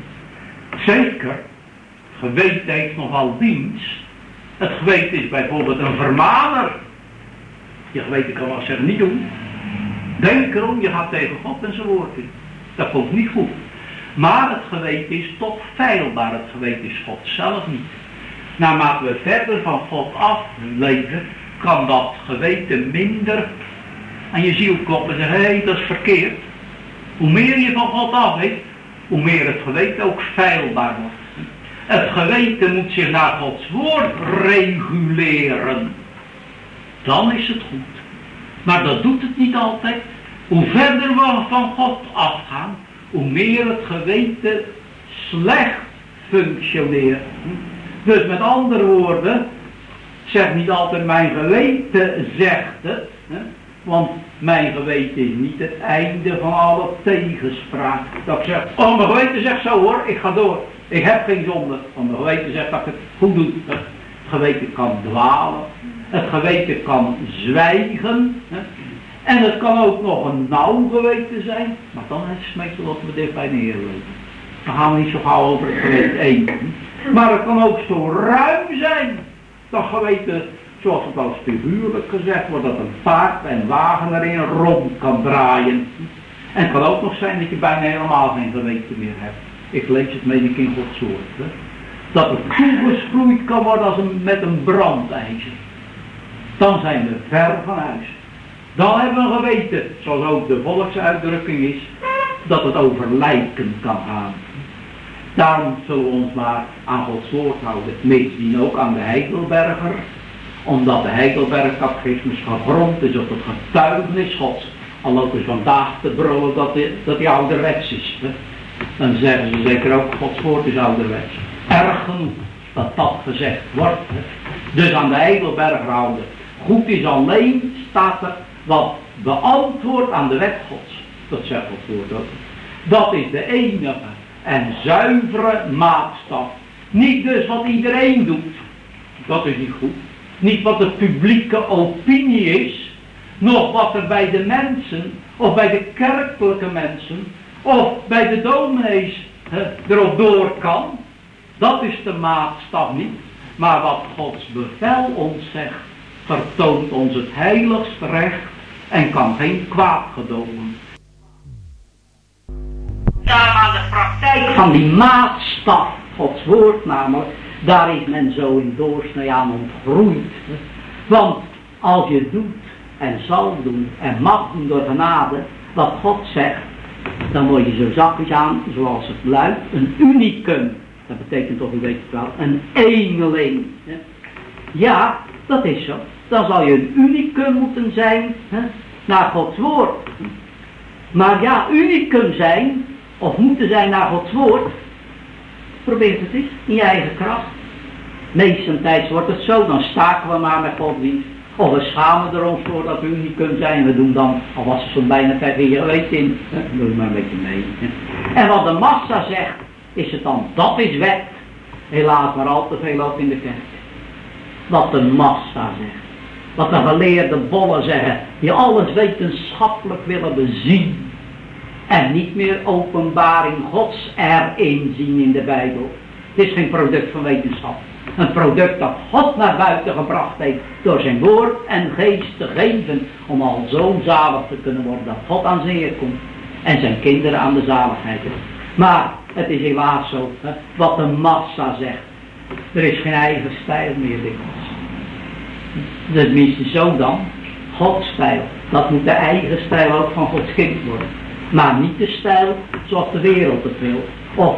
Zeker, geweten heeft nogal dienst. Het geweten is bijvoorbeeld een vermaner. Je geweten kan wel zeggen, niet doen. Denk erom, je gaat tegen God en zijn woord in. Dat komt niet goed. Maar het geweten is toch feilbaar. Het geweten is God zelf niet. Naarmate we verder van God afleven, kan dat geweten minder aan je ziel kloppen en zeggen, hé, dat is verkeerd. Hoe meer je van God af weet, hoe meer het geweten ook feilbaar wordt. Het geweten moet zich naar Gods woord reguleren. Dan is het goed. Maar dat doet het niet altijd. Hoe verder we van God afgaan, hoe meer het geweten slecht functioneert. Dus met andere woorden, zeg niet altijd mijn geweten zegt het. Want mijn geweten is niet het einde van alle tegenspraak. Dat ik zeg, oh mijn geweten zegt zo hoor, ik ga door. Ik heb geen zonde. Want mijn geweten zegt dat ik het goed doe. Het geweten kan dwalen. Het geweten kan zwijgen. En het kan ook nog een nauw geweten zijn. Maar dan is het meestal dat we dicht bij de Heer weten. Dan gaan we niet zo gauw over het geweten één. Maar het kan ook zo ruim zijn. Dat geweten zoals het al figuurlijk gezegd wordt, dat een paard en wagen erin rond kan draaien. En het kan ook nog zijn dat je bijna helemaal geen geweten meer hebt. Ik lees het meen ik in Gods woord. Hè? Dat het toegeschroeid kan worden als met een brandijzer. Dan zijn we ver van huis. Dan hebben we geweten, zoals ook de volksuitdrukking is, dat het over lijken kan gaan. Daarom zullen we ons maar aan Gods woord houden. Meestal ook aan de Heidelberger, omdat de Heidelberg-catechismus gegrond is op het getuigenis Gods. Al lopen ze vandaag te brullen dat die ouderwets is. Hè? Dan zeggen ze zeker ook, Gods woord is ouderwets. Erg genoeg dat dat gezegd wordt. Hè? Dus aan de Heidelberger houden. Goed is alleen, staat er, wat beantwoordt aan de wet Gods. Dat zegt Gods woord ook. Dat is de enige en zuivere maatstaf. Niet dus wat iedereen doet. Dat is niet goed. Niet wat de publieke opinie is. Nog wat er bij de mensen, of bij de kerkelijke mensen, of bij de dominees erop door kan. Dat is de maatstaf niet. Maar wat Gods bevel ons zegt, vertoont ons het heiligste recht en kan geen kwaad gedogen. Daarom aan de praktijk van die maatstaf, Gods woord namelijk, daar is men zo in doorsnee aan ontgroeid. Want als je doet en zal doen en mag doen door genade wat God zegt, dan word je zo zachtjes aan, zoals het luidt, een unicum. Dat betekent toch, u weet het wel, een eenling. Ja, dat is zo. Dan zal je een unicum moeten zijn naar Gods woord. Maar ja, unicum zijn, of moeten zijn naar Gods woord, probeer het eens, in je eigen kracht. Meestentijds wordt het zo, dan staken we maar met godsdienst. Of we schamen er ons voor dat we unicum zijn. We doen dan, al was het zo'n bijna 5 jaar weet in, doe je maar een beetje mee. En wat de massa zegt, is het dan, dat is wet. Helaas maar al te veel ook in de kerk. Wat de massa zegt. Wat de geleerde bollen zeggen, die alles wetenschappelijk willen bezien. En niet meer openbaring Gods erin zien in de Bijbel. Het is geen product van wetenschap. Een product dat God naar buiten gebracht heeft door zijn woord en geest te geven. Om al zo zalig te kunnen worden dat God aan zijn eer komt. En zijn kinderen aan de zaligheid. Maar het is helaas zo, wat de massa zegt. Er is geen eigen stijl meer dikwijls. Tenminste zo dan, Gods stijl. Dat moet de eigen stijl ook van Gods kind worden. Maar niet de stijl zoals de wereld het wil. Of,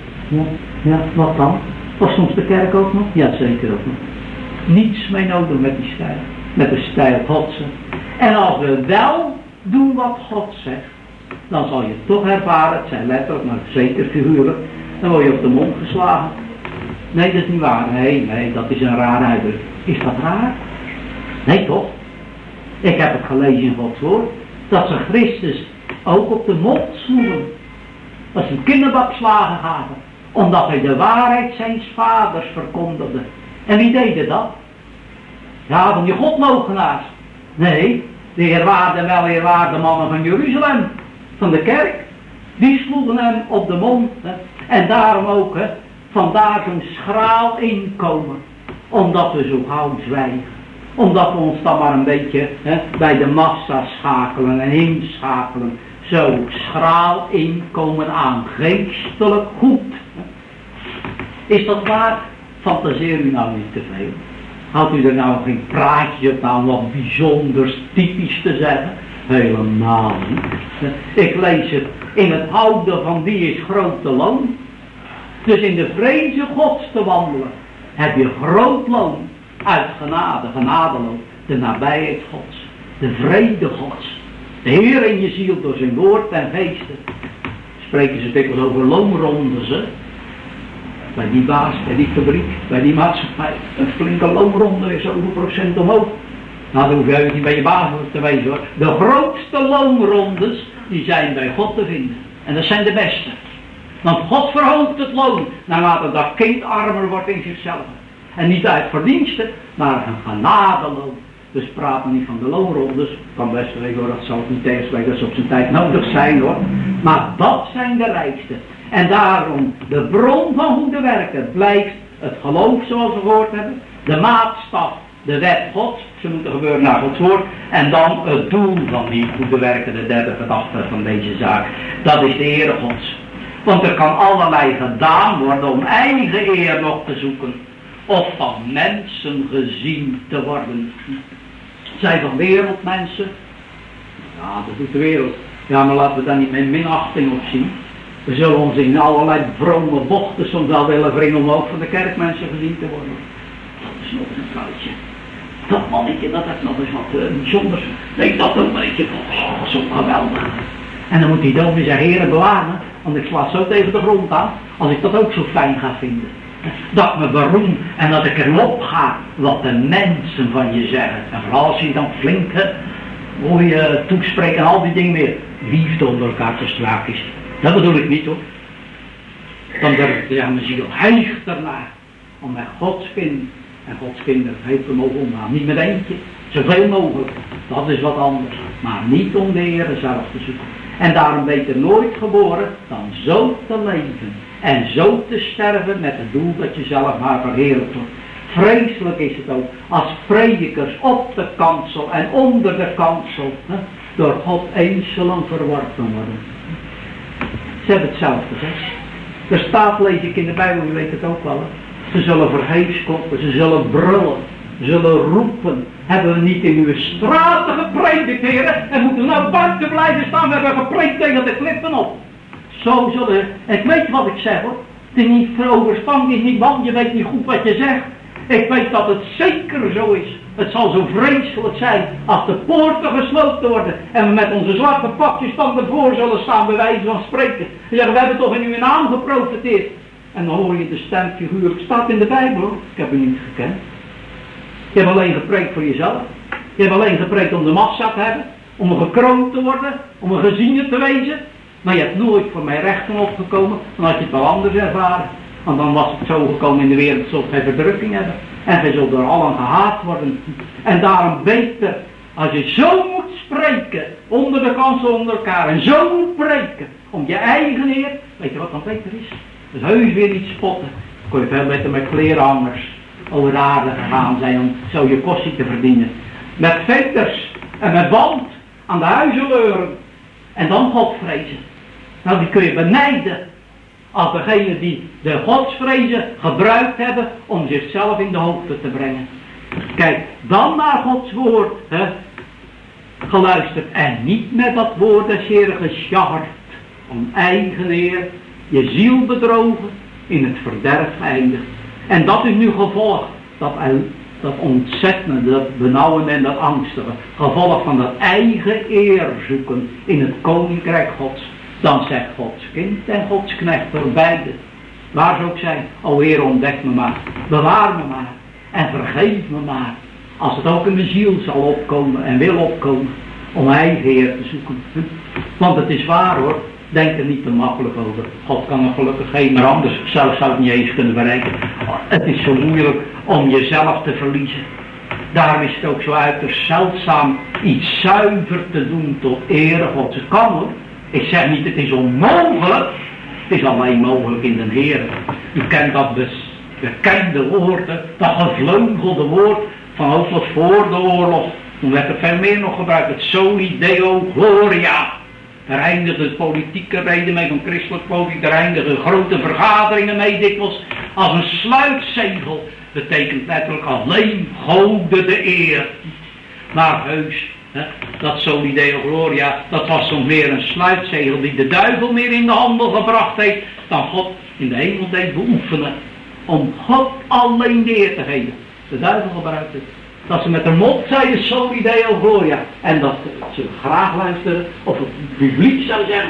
ja, wat dan? Of soms de kerk ook nog? Ja, zeker ook nog. Niets mee nodig met die stijl. Met de stijl Godse. En als we wel doen wat God zegt, dan zal je toch ervaren, het zijn letterlijk, maar zeker figuurlijk, dan word je op de mond geslagen. Nee, dat is niet waar. Nee, dat is een rare uitdrukking. Is dat raar? Nee, toch? Ik heb het gelezen in Gods woord, dat ze Christus ook op de mond sloegen. Dat ze een kinderbakslagen gaven. Omdat hij de waarheid zijn vaders verkondigde. En wie deden dat? Ja, van die godlogenaars. Nee, de eerwaarde en wel eerwaarde mannen van Jeruzalem. Van de kerk. Die sloegen hem op de mond. En daarom ook, vandaar zo'n schraal inkomen. Omdat we zo gauw zwijgen. Omdat we ons dan maar een beetje bij de massa schakelen en inschakelen. Zo schraal inkomen aan geestelijk goed. Is dat waar? Fantaseer u nou niet te veel. Houdt u er nou geen praatje op aan wat bijzonders typisch te zeggen? Helemaal niet. Ik lees het. In het houden van die is grote loon. Dus in de vreze Gods te wandelen heb je groot loon. Uit genade, genadeloon. De nabijheid Gods. De vrede Gods. De Heer in je ziel door zijn woord en geesten. Spreken ze dikwijls over loonrondes, hè? Bij die baas, bij die fabriek, bij die maatschappij. Een flinke loonronde is zoveel procent omhoog. Nou, dan hoef je niet bij je baas te wezen hoor. De grootste loonrondes, die zijn bij God te vinden. En dat zijn de beste. Want God verhoogt het loon, naarmate dat kind armer wordt in zichzelf. En niet uit verdiensten, maar een genadeloon. Dus praten niet van de loonrondes. Kan best wel hoor, dat zal het niet tegenspreken, dat ze op zijn tijd nodig zijn hoor. Maar dat zijn de rijkste. En daarom, de bron van goede werken blijft het geloof zoals we gehoord hebben. De maatstaf De wet God, ze moeten gebeuren naar Gods woord. En dan het doel van die goede werken, de derde gedachte van deze zaak. Dat is de Heere Gods. Want er kan allerlei gedaan worden om eigen eer nog te zoeken. Of van mensen gezien te worden. Zij van wereldmensen. Ja, dat doet de wereld. Ja, maar laten we daar niet met minachting op zien. We zullen ons in allerlei vrome bochten soms wel willen wringen om ook van de kerkmensen gezien te worden. Dat is nog een foutje. Dat mannetje, dat heeft nog eens wat bijzonders. Nee, dat een mannetje, dat is ook geweldig. En dan moet die dominee zeggen, Heere bewaar me, want ik sla zo tegen de grond aan, als ik dat ook zo fijn ga vinden. Dat ik me beroem en dat ik erop ga wat de mensen van je zeggen. En vooral als je dan flinke, mooie toespreken en al die dingen meer. Liefde onder elkaar te straak is. Dat bedoel ik niet hoor. Dan zeggen mijn ziel hijgt ernaar om met Gods kind en Gods kinderen veel te mogen omgaan. Niet met eentje, zoveel mogelijk. Dat is wat anders. Maar niet om de Heere zelf te zoeken. En daarom beter nooit geboren dan zo te leven. En zo te sterven met het doel dat je zelf maar verheerlijkt wordt. Vreselijk is het ook als predikers op de kansel en onder de kansel door God eens zullen verworpen worden. Ze hebben het zelf gezegd. Er staat, lees ik in de Bijbel, u weet het ook wel. Ze zullen vergeefskoppen, ze zullen brullen, zullen roepen. Hebben we niet in uw straten gepredikt, heren? En moeten nou buiten blijven staan, we hebben gepreekt tegen de klippen op. Zo zullen, en ik weet wat ik zeg hoor. Het is niet veroverstand, het is niet bang, je weet niet goed wat je zegt. Ik weet dat het zeker zo is. Het zal zo vreselijk zijn als de poorten gesloten worden en we met onze zwarte pakjes van ervoor zullen staan bij wijze van spreken. En zeggen, we hebben toch in uw naam geprofeteerd. En dan hoor je de stemfiguur, het staat in de Bijbel, ik heb u niet gekend. Je hebt alleen gepreekt voor jezelf. Je hebt alleen gepreekt om de massa te hebben, om een gekroond te worden, om een geziene te wezen. Maar je hebt nooit voor mij rechten opgekomen, dan had je het wel anders ervaren. Want dan was het zo gekomen in de wereld, zult gij verdrukking hebben. En gij zult door allen gehaat worden. En daarom beter, als je zo moet spreken, onder de kansen onder elkaar, en zo moet preken, om je eigen eer, weet je wat dan beter is? Dus heus weer niet spotten. Dan kon je veel beter met klerenhangers over de aarde gegaan zijn, om zo je kostie te verdienen. Met veters en met band aan de huizen leuren. En dan God vrezen. Nou, die kun je benijden. Als degene die de godsvrezen gebruikt hebben om zichzelf in de hoogte te brengen. Kijk, dan naar Gods woord geluisterd. En niet met dat woord des Heeren gesjaggerd. Om eigen eer je ziel bedrogen in het verderf eindigt. En dat is nu gevolg. Dat ontzettende, dat benauwende en dat angstige. Gevolg van dat eigen eer zoeken in het koninkrijk Gods. Dan zegt Gods kind en Gods knecht voor beide. Waar ze ook zijn. O Heer, ontdek me maar. Bewaar me maar. En vergeef me maar. Als het ook in mijn ziel zal opkomen en wil opkomen. Om eigen Heer te zoeken. Want het is waar hoor. Denk er niet te makkelijk over. God kan er gelukkig geen, maar anders zou het niet eens kunnen bereiken. Het is zo moeilijk om jezelf te verliezen. Daarom is het ook zo uiterst zeldzaam iets zuiver te doen tot ere Gods. Het kan hoor. Ik zeg niet het is onmogelijk. Het is alleen mogelijk in de Heer. U kent dat bekende woord, dat gevleugelde woord van ook wat voor de oorlog. Toen werd er veel meer nog gebruikt. Het soli deo gloria. Daar eindigde de politieke reden mee van christelijk politiek. Daar eindigden grote vergaderingen mee dikwijls. Als een sluitzegel. Betekent letterlijk alleen Gode de eer. Maar heus. Dat soli deo gloria, dat was soms meer een sluitzegel die de duivel meer in de handel gebracht heeft dan God in de hemel deed beoefenen. Om God alleen de eer te geven. De duivel gebruikt het. Dat ze met de mond zeiden soli deo gloria. En dat ze graag luisteren of het publiek zou zeggen.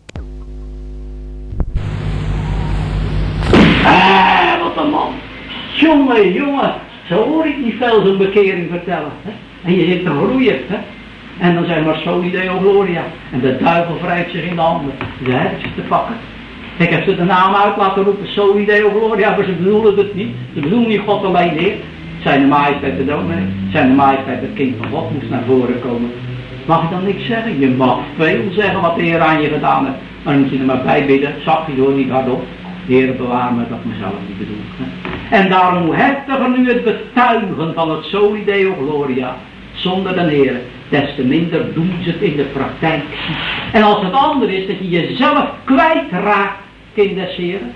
Wat een man. Jongen, zo hoor ik niet veel zo'n bekering vertellen. Hè? En je zit te groeien. Hè? En dan zijn maar soli deo gloria. En de duivel wrijft zich in de handen. Ze hebben ze te pakken. Ik heb ze de naam uit laten roepen, soli deo gloria, maar ze bedoelen het niet. Ze bedoelen niet God alleen de Heer. Zijn de majesteit de dominee, zijn de majesteit het kind van God moest naar voren komen. Mag je dan niks zeggen? Je mag veel zeggen wat de Heer aan je gedaan heeft. Maar dan moet je er maar bij bidden, zachtjes hoor, niet hardop. Heer bewaar me dat ik mezelf niet bedoel. En daarom hoe heftiger nu het betuigen van het Soli Deo Gloria, zonder de Heer, des te minder doen ze het in de praktijk. En als het andere is dat je jezelf kwijtraakt, kind des Heren,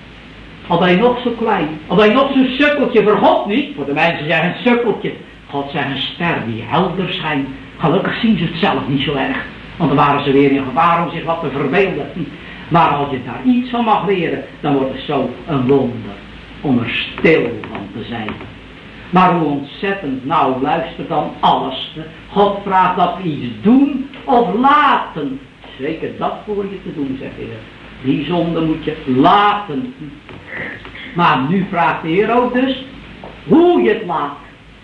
al ben je nog zo klein, al ben je nog zo'n sukkeltje, voor God niet, voor de mensen zeggen een sukkeltje, God zegt een ster die helder schijnt. Gelukkig zien ze het zelf niet zo erg, want dan waren ze weer in gevaar om zich wat te verbeelden. Maar als je daar iets van mag leren, dan wordt het zo een wonder om er stil van te zijn. Maar hoe ontzettend, nou luister dan alles. God vraagt dat we iets doen of laten. Zeker dat voor je te doen, zegt de Heer. Die zonde moet je laten. Maar nu vraagt de Heer ook dus hoe je het laat.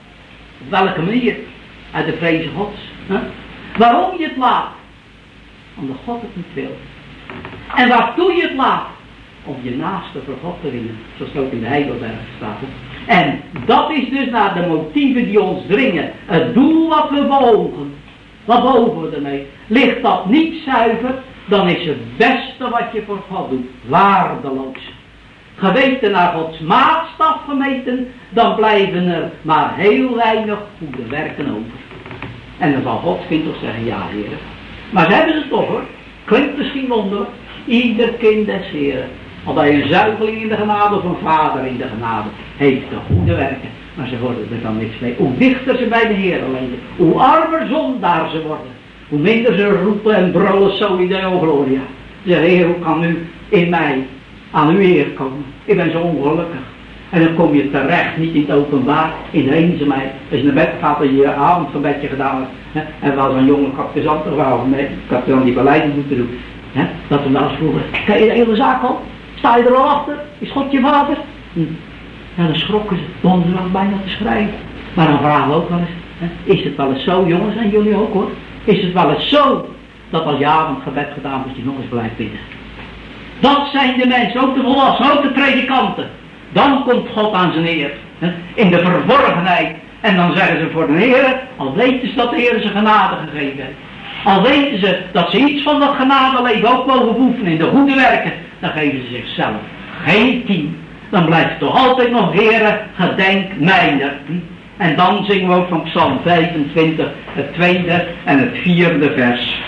Op welke manier? Uit de vreze Gods. Waarom je het laat? Omdat God het niet wil. En waartoe je het laat? Om je naaste voor God te winnen. Zoals het ook in de Heidelberg staat. En dat is dus naar de motieven die ons dringen. Het doel wat we beogen. Wat beogen we ermee? Ligt dat niet zuiver, dan is het beste wat je voor God doet waardeloos. Geweten naar Gods maatstaf gemeten, dan blijven er maar heel weinig goede werken over. En dan zal Gods kind toch zeggen, ja Heer. Maar ze hebben ze toch hoor. Klinkt misschien wonderlijk. Ieder kind des Heeren. Al bij een zuigeling in de genade of een vader in de genade heeft de goede werken. Maar ze worden er dan niks mee. Hoe dichter ze bij de Heer leven, hoe armer zondaar ze worden. Hoe minder ze roepen en brullen Soli Deo Gloria. Ze zeggen, Heer, hoe kan u in mij aan uw Heer komen? Ik ben zo ongelukkig. En dan kom je terecht, niet in het openbaar, in de eenzaamheid. Als je naar bed gaat en je avondgebedje gedaan hebt. En wel zo'n jonge kapitezant er mee. Ik had dan die beleiding moeten doen. Dat we wel eens vroegen, ken je de hele zaak al? Sta je er al achter? Is God je vader? Ja, dan schrokken ze. Begonnen ze bijna te schrijven. Maar dan vragen we ook wel eens. Is het wel eens zo, jongens, en jullie ook hoor. Is het wel eens zo, dat als je avondgebed gedaan dat je nog eens blijft bidden. Dat zijn de mensen, ook de volwassenen, ook de predikanten. Dan komt God aan zijn eer. In de verborgenheid. En dan zeggen ze voor de Heer, al weten ze dat de Heer ze genade gegeven heeft. Al weten ze dat ze iets van dat genadeleven ook mogen oefenen in de goede werken. Dan geven ze zichzelf geen 10. Dan blijft het toch altijd nog, Heere, gedenk mijner. En dan zingen we ook van Psalm 25, het 2e en het 4e vers.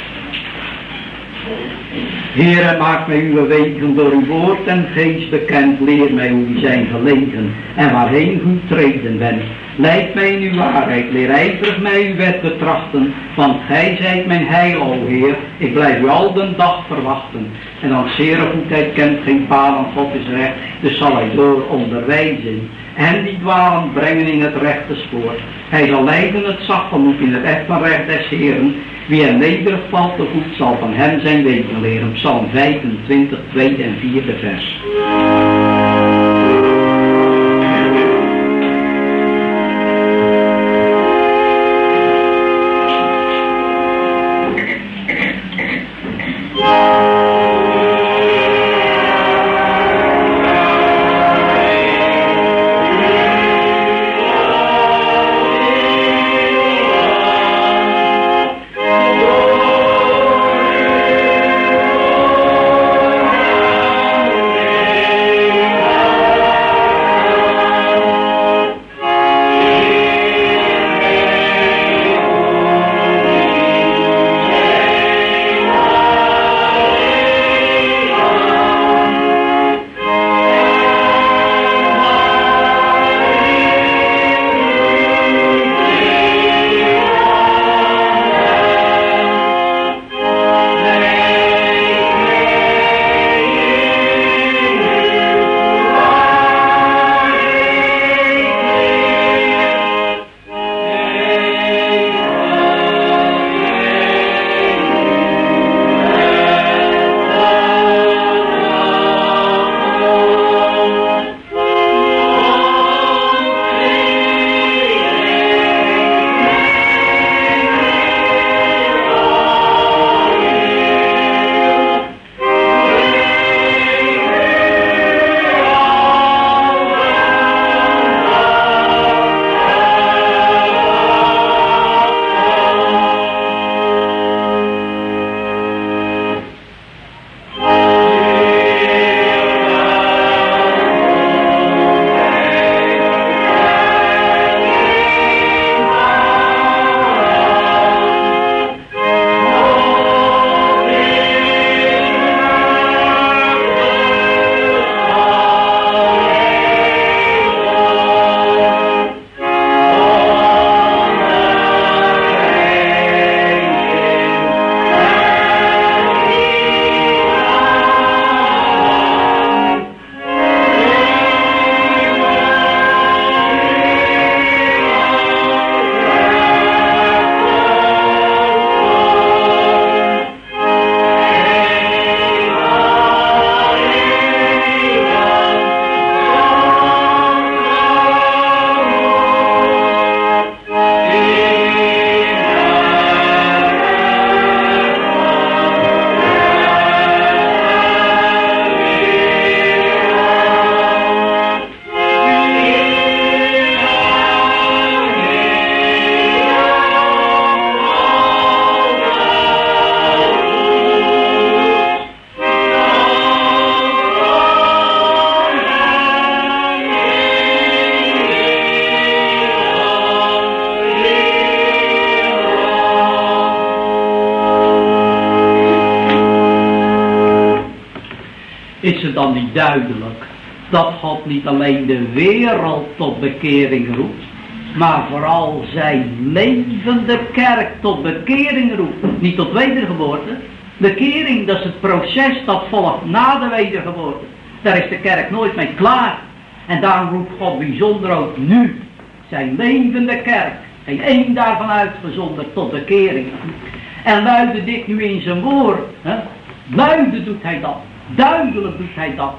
Heere, maak mij uw wegen door uw woord en geest bekend. Leer mij hoe die zijn gelegen en waarheen goed treden ben. Leid mij in uw waarheid, leer ijverig mij uw wet betrachten. Want gij zijt mijn heil, o Heer. Ik blijf u al den dag verwachten. En dan zere goedheid kent geen paal, want God is recht. Dus zal hij door onderwijzen. En die dwalen brengen in het rechte spoor. Hij zal leiden het zachtgemoed in het evenrecht des Heeren. Wie er nederig valt te goed, zal van hem zijn wegen leren. Psalm 25, 2e en 4e vers. is het dan niet duidelijk dat God niet alleen de wereld tot bekering roept, maar vooral zijn levende kerk tot bekering roept. Niet tot wedergeboorte. Bekering, dat is het proces dat volgt na de wedergeboorte. Daar is de kerk nooit mee klaar. En daarom roept God bijzonder ook nu zijn levende kerk, geen één daarvan uitgezonderd, tot bekering. En luidde dit nu in zijn woord. Luide doet hij dat. Duidelijk doet hij dat.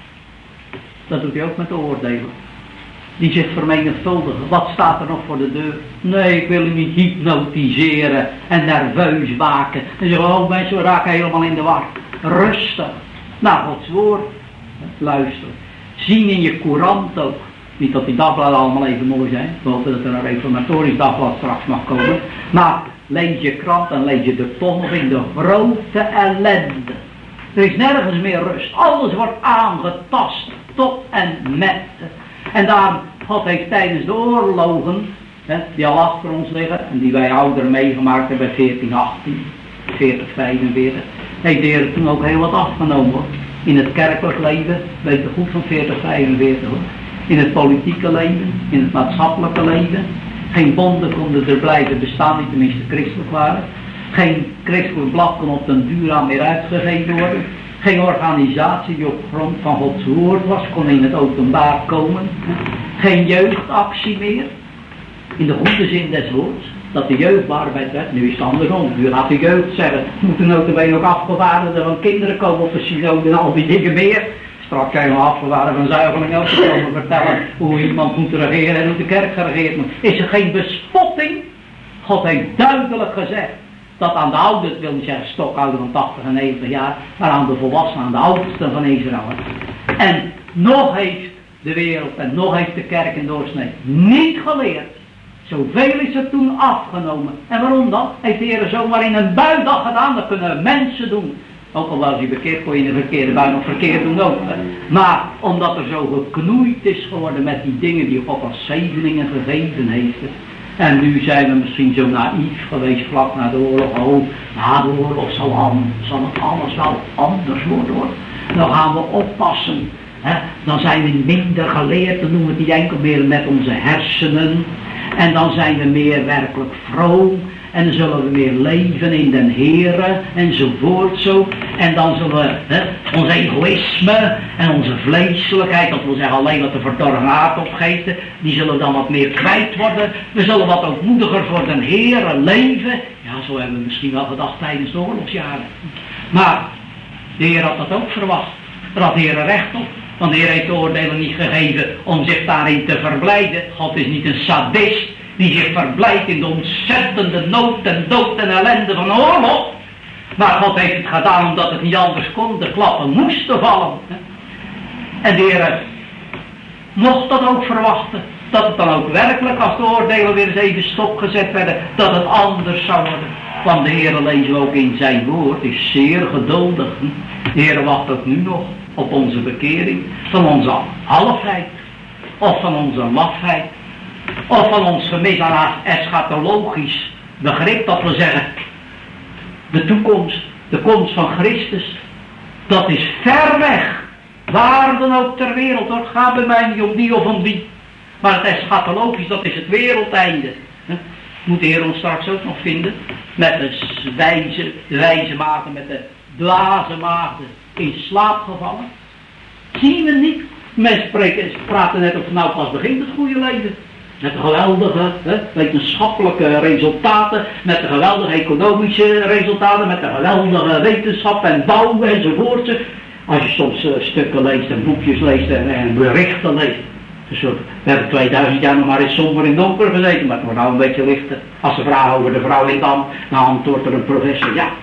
Dat doet hij ook met de oordelen. Die zich vermenigvuldigen. Wat staat er nog voor de deur? Nee, ik wil u niet hypnotiseren en nerveus maken. En zeggen, oh mensen, we raken helemaal in de war. Rustig. Naar Gods woord. Luister. Zien in je courant ook. Niet dat die dagbladen allemaal even mooi zijn. Ik hoop dat er een reformatorisch dagblad straks mag komen. Maar lees je krant en lees je de ton in de grote ellende. Er is nergens meer rust. Alles wordt aangetast. Tot en met. En daarom, God heeft tijdens de oorlogen, die al achter ons liggen, en die wij ouder meegemaakt hebben bij 1418, 4045, heeft de Heer toen ook heel wat afgenomen hoor. In het kerkelijk leven, weet je goed van 4045 hoor. In het politieke leven, in het maatschappelijke leven. Geen bonden konden er blijven bestaan, die tenminste christelijk waren. Geen christelijk blad kon op den duur aan meer uitgegeven worden. Geen organisatie die op grond van Gods woord was, kon in het openbaar komen. Geen jeugdactie meer. In de goede zin des woords. Dat de jeugdarbeid werd. Nu is het andersom. Nu gaat de jeugd zeggen. Moeten notabene ook afgevaardigden van kinderen komen op de synode en al die dingen meer. Straks zijn we afgevaardigden van zuigelingen ook te komen vertellen hoe iemand moet regeren en hoe de kerk geregeerd moet. Is er geen bespotting? God heeft duidelijk gezegd. Dat aan de ouderen, het wil niet zeggen stokouder van 80 en 90 jaar, maar aan de volwassenen, aan de oudsten van Israël. En nog heeft de wereld en nog heeft de kerk in doorsnee niet geleerd. Zoveel is er toen afgenomen. En waarom dan? Heeft de Heer zomaar in een buidag gedaan, dat kunnen mensen doen. Ook al was hij bekeerd, kon je in een verkeerde bui nog verkeerd doen ook. Maar omdat er zo geknoeid is geworden met die dingen die God als zegeningen gegeven heeft. En nu zijn we misschien zo naïef geweest vlak na de oorlog. Oh, na de oorlog zal het alles wel anders worden hoor. Dan gaan we oppassen. Dan zijn we minder geleerd. Dan doen we het niet enkel meer met onze hersenen. En dan zijn we meer werkelijk vroom. En dan zullen we meer leven in den Heere. Enzovoort zo. En dan zullen we ons egoïsme en onze vleeselijkheid. Dat wil zeggen alleen wat de verdorven aard opgeeft. Die zullen dan wat meer kwijt worden. We zullen wat ootmoediger voor den Heere leven. Ja, zo hebben we misschien wel gedacht tijdens de oorlogsjaren. Maar de Heer had dat ook verwacht. Daar had de Heer recht op. Want de Heer heeft de oordelen niet gegeven om zich daarin te verblijden. God is niet een sadist die zich verblijdt in de ontzettende nood en dood en ellende van de oorlog. Maar God heeft het gedaan omdat het niet anders kon. De klappen moesten vallen. En de Heer mocht dat ook verwachten. Dat het dan ook werkelijk, als de oordelen weer eens even stopgezet werden, dat het anders zou worden. Want de Heer, lezen we ook in zijn woord, is zeer geduldig. De Heer wacht ook nu nog op onze bekering. Van onze halfheid. Of van onze lafheid. Of van ons gemis aan eschatologisch begrip, dat we zeggen, de toekomst, de komst van Christus, dat is ver weg. Waar dan ook ter wereld, hoor. Ga bij mij niet om die of om die. Maar het eschatologisch, dat is het wereldeinde. Moet de Heer ons straks ook nog vinden. Met de wijze maagden, met de dwaze maagden in slaap gevallen. Zien we niet. Mensen praten net of nou pas begint het goede leven. Met de geweldige wetenschappelijke resultaten, met de geweldige economische resultaten, met de geweldige wetenschap en bouw enzovoort. Als je soms stukken leest en boekjes leest en berichten leest. Dus we hebben 2000 jaar nog maar eens somber in donker gezeten, maar het wordt nou een beetje lichter. Als ze vragen over de vrouw in Dam, dan antwoordt er een professor, ja,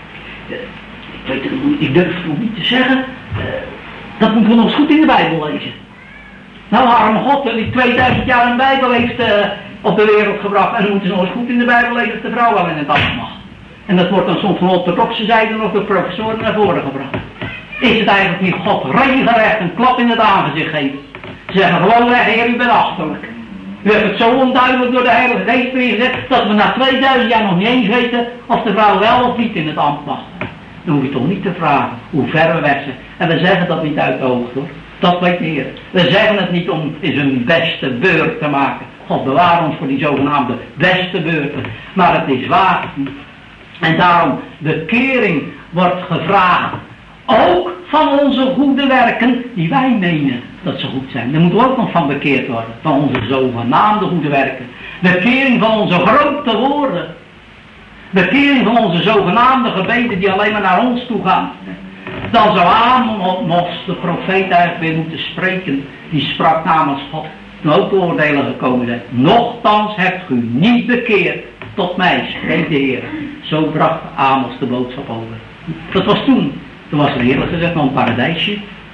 ik durf het nog niet te zeggen, dat moeten we nog eens goed in de Bijbel lezen. Nou, arme God, die 2000 jaar een Bijbel heeft op de wereld gebracht. En dan moeten ze nog eens goed in de Bijbel lezen of de vrouw wel in het ambt mag. En dat wordt dan soms van orthodoxe zijde nog door professoren naar voren gebracht. Is het eigenlijk niet God regelrecht een klap in het aangezicht geven? Ze zeggen gewoon weg, Heer, u bent achterlijk. U hebt het zo onduidelijk door de Heilige Geest ingezet dat we na 2000 jaar nog niet eens weten of de vrouw wel of niet in het ambt mag. Dan hoef je toch niet te vragen hoe ver we weg zijn. En we zeggen dat niet uit de hoofd hoor. Dat weet de Heer. We zeggen het niet om in zijn beste beurt te maken. God bewaar ons voor die zogenaamde beste beurten. Maar het is waar. En daarom, bekering wordt gevraagd. Ook van onze goede werken die wij menen dat ze goed zijn. Daar moeten we ook nog van bekeerd worden. Van onze zogenaamde goede werken. Bekering van onze grote woorden. Bekering van onze zogenaamde gebeden die alleen maar naar ons toe gaan. Dan zou Amos, de profeet, eigenlijk weer moeten spreken. Die sprak namens God. Toen ook de oordelen gekomen zijn. Nochtans hebt u niet bekeerd tot mij, spreekt de Heer. Zo bracht Amos de boodschap over. Dat was toen. Toen was er eerlijk gezegd nog een paradijsje.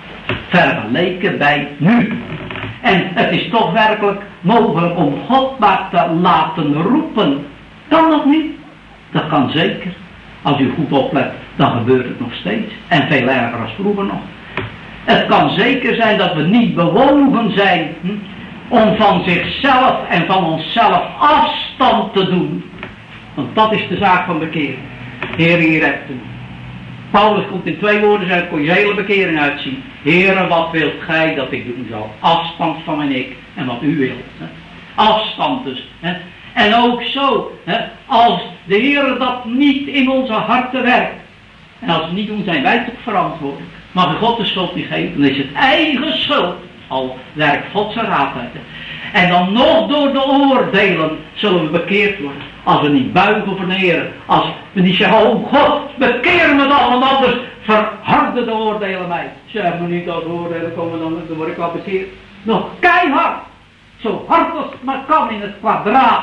Vergeleken bij nu. En het is toch werkelijk mogelijk om God maar te laten roepen. Kan dat niet? Dat kan zeker. Als u goed oplet, dan gebeurt het nog steeds. En veel erger als vroeger nog. Het kan zeker zijn dat we niet bewogen zijn om van zichzelf en van onszelf afstand te doen. Want dat is de zaak van bekering. Heer, hier hebt u. Paulus komt in 2 woorden, zo kon je hele bekering uitzien. Heere, wat wilt gij dat ik doen zal? Afstand van mijn ik en wat u wilt. Afstand dus. En ook zo, als de Heer dat niet in onze harten werkt. En als we het niet doen, zijn wij toch verantwoordelijk. Mag u God de schuld niet geven, dan is het eigen schuld. Al werkt God zijn raad uit. En dan nog door de oordelen zullen we bekeerd worden. Als we niet buigen voor de Heer. Als we niet zeggen, oh God, bekeer me dan, want anders verharden de oordelen mij. Zeg me niet als de oordelen komen, dan word ik wel bekeerd. Nog keihard. Zo hard als het maar kan in het kwadraat.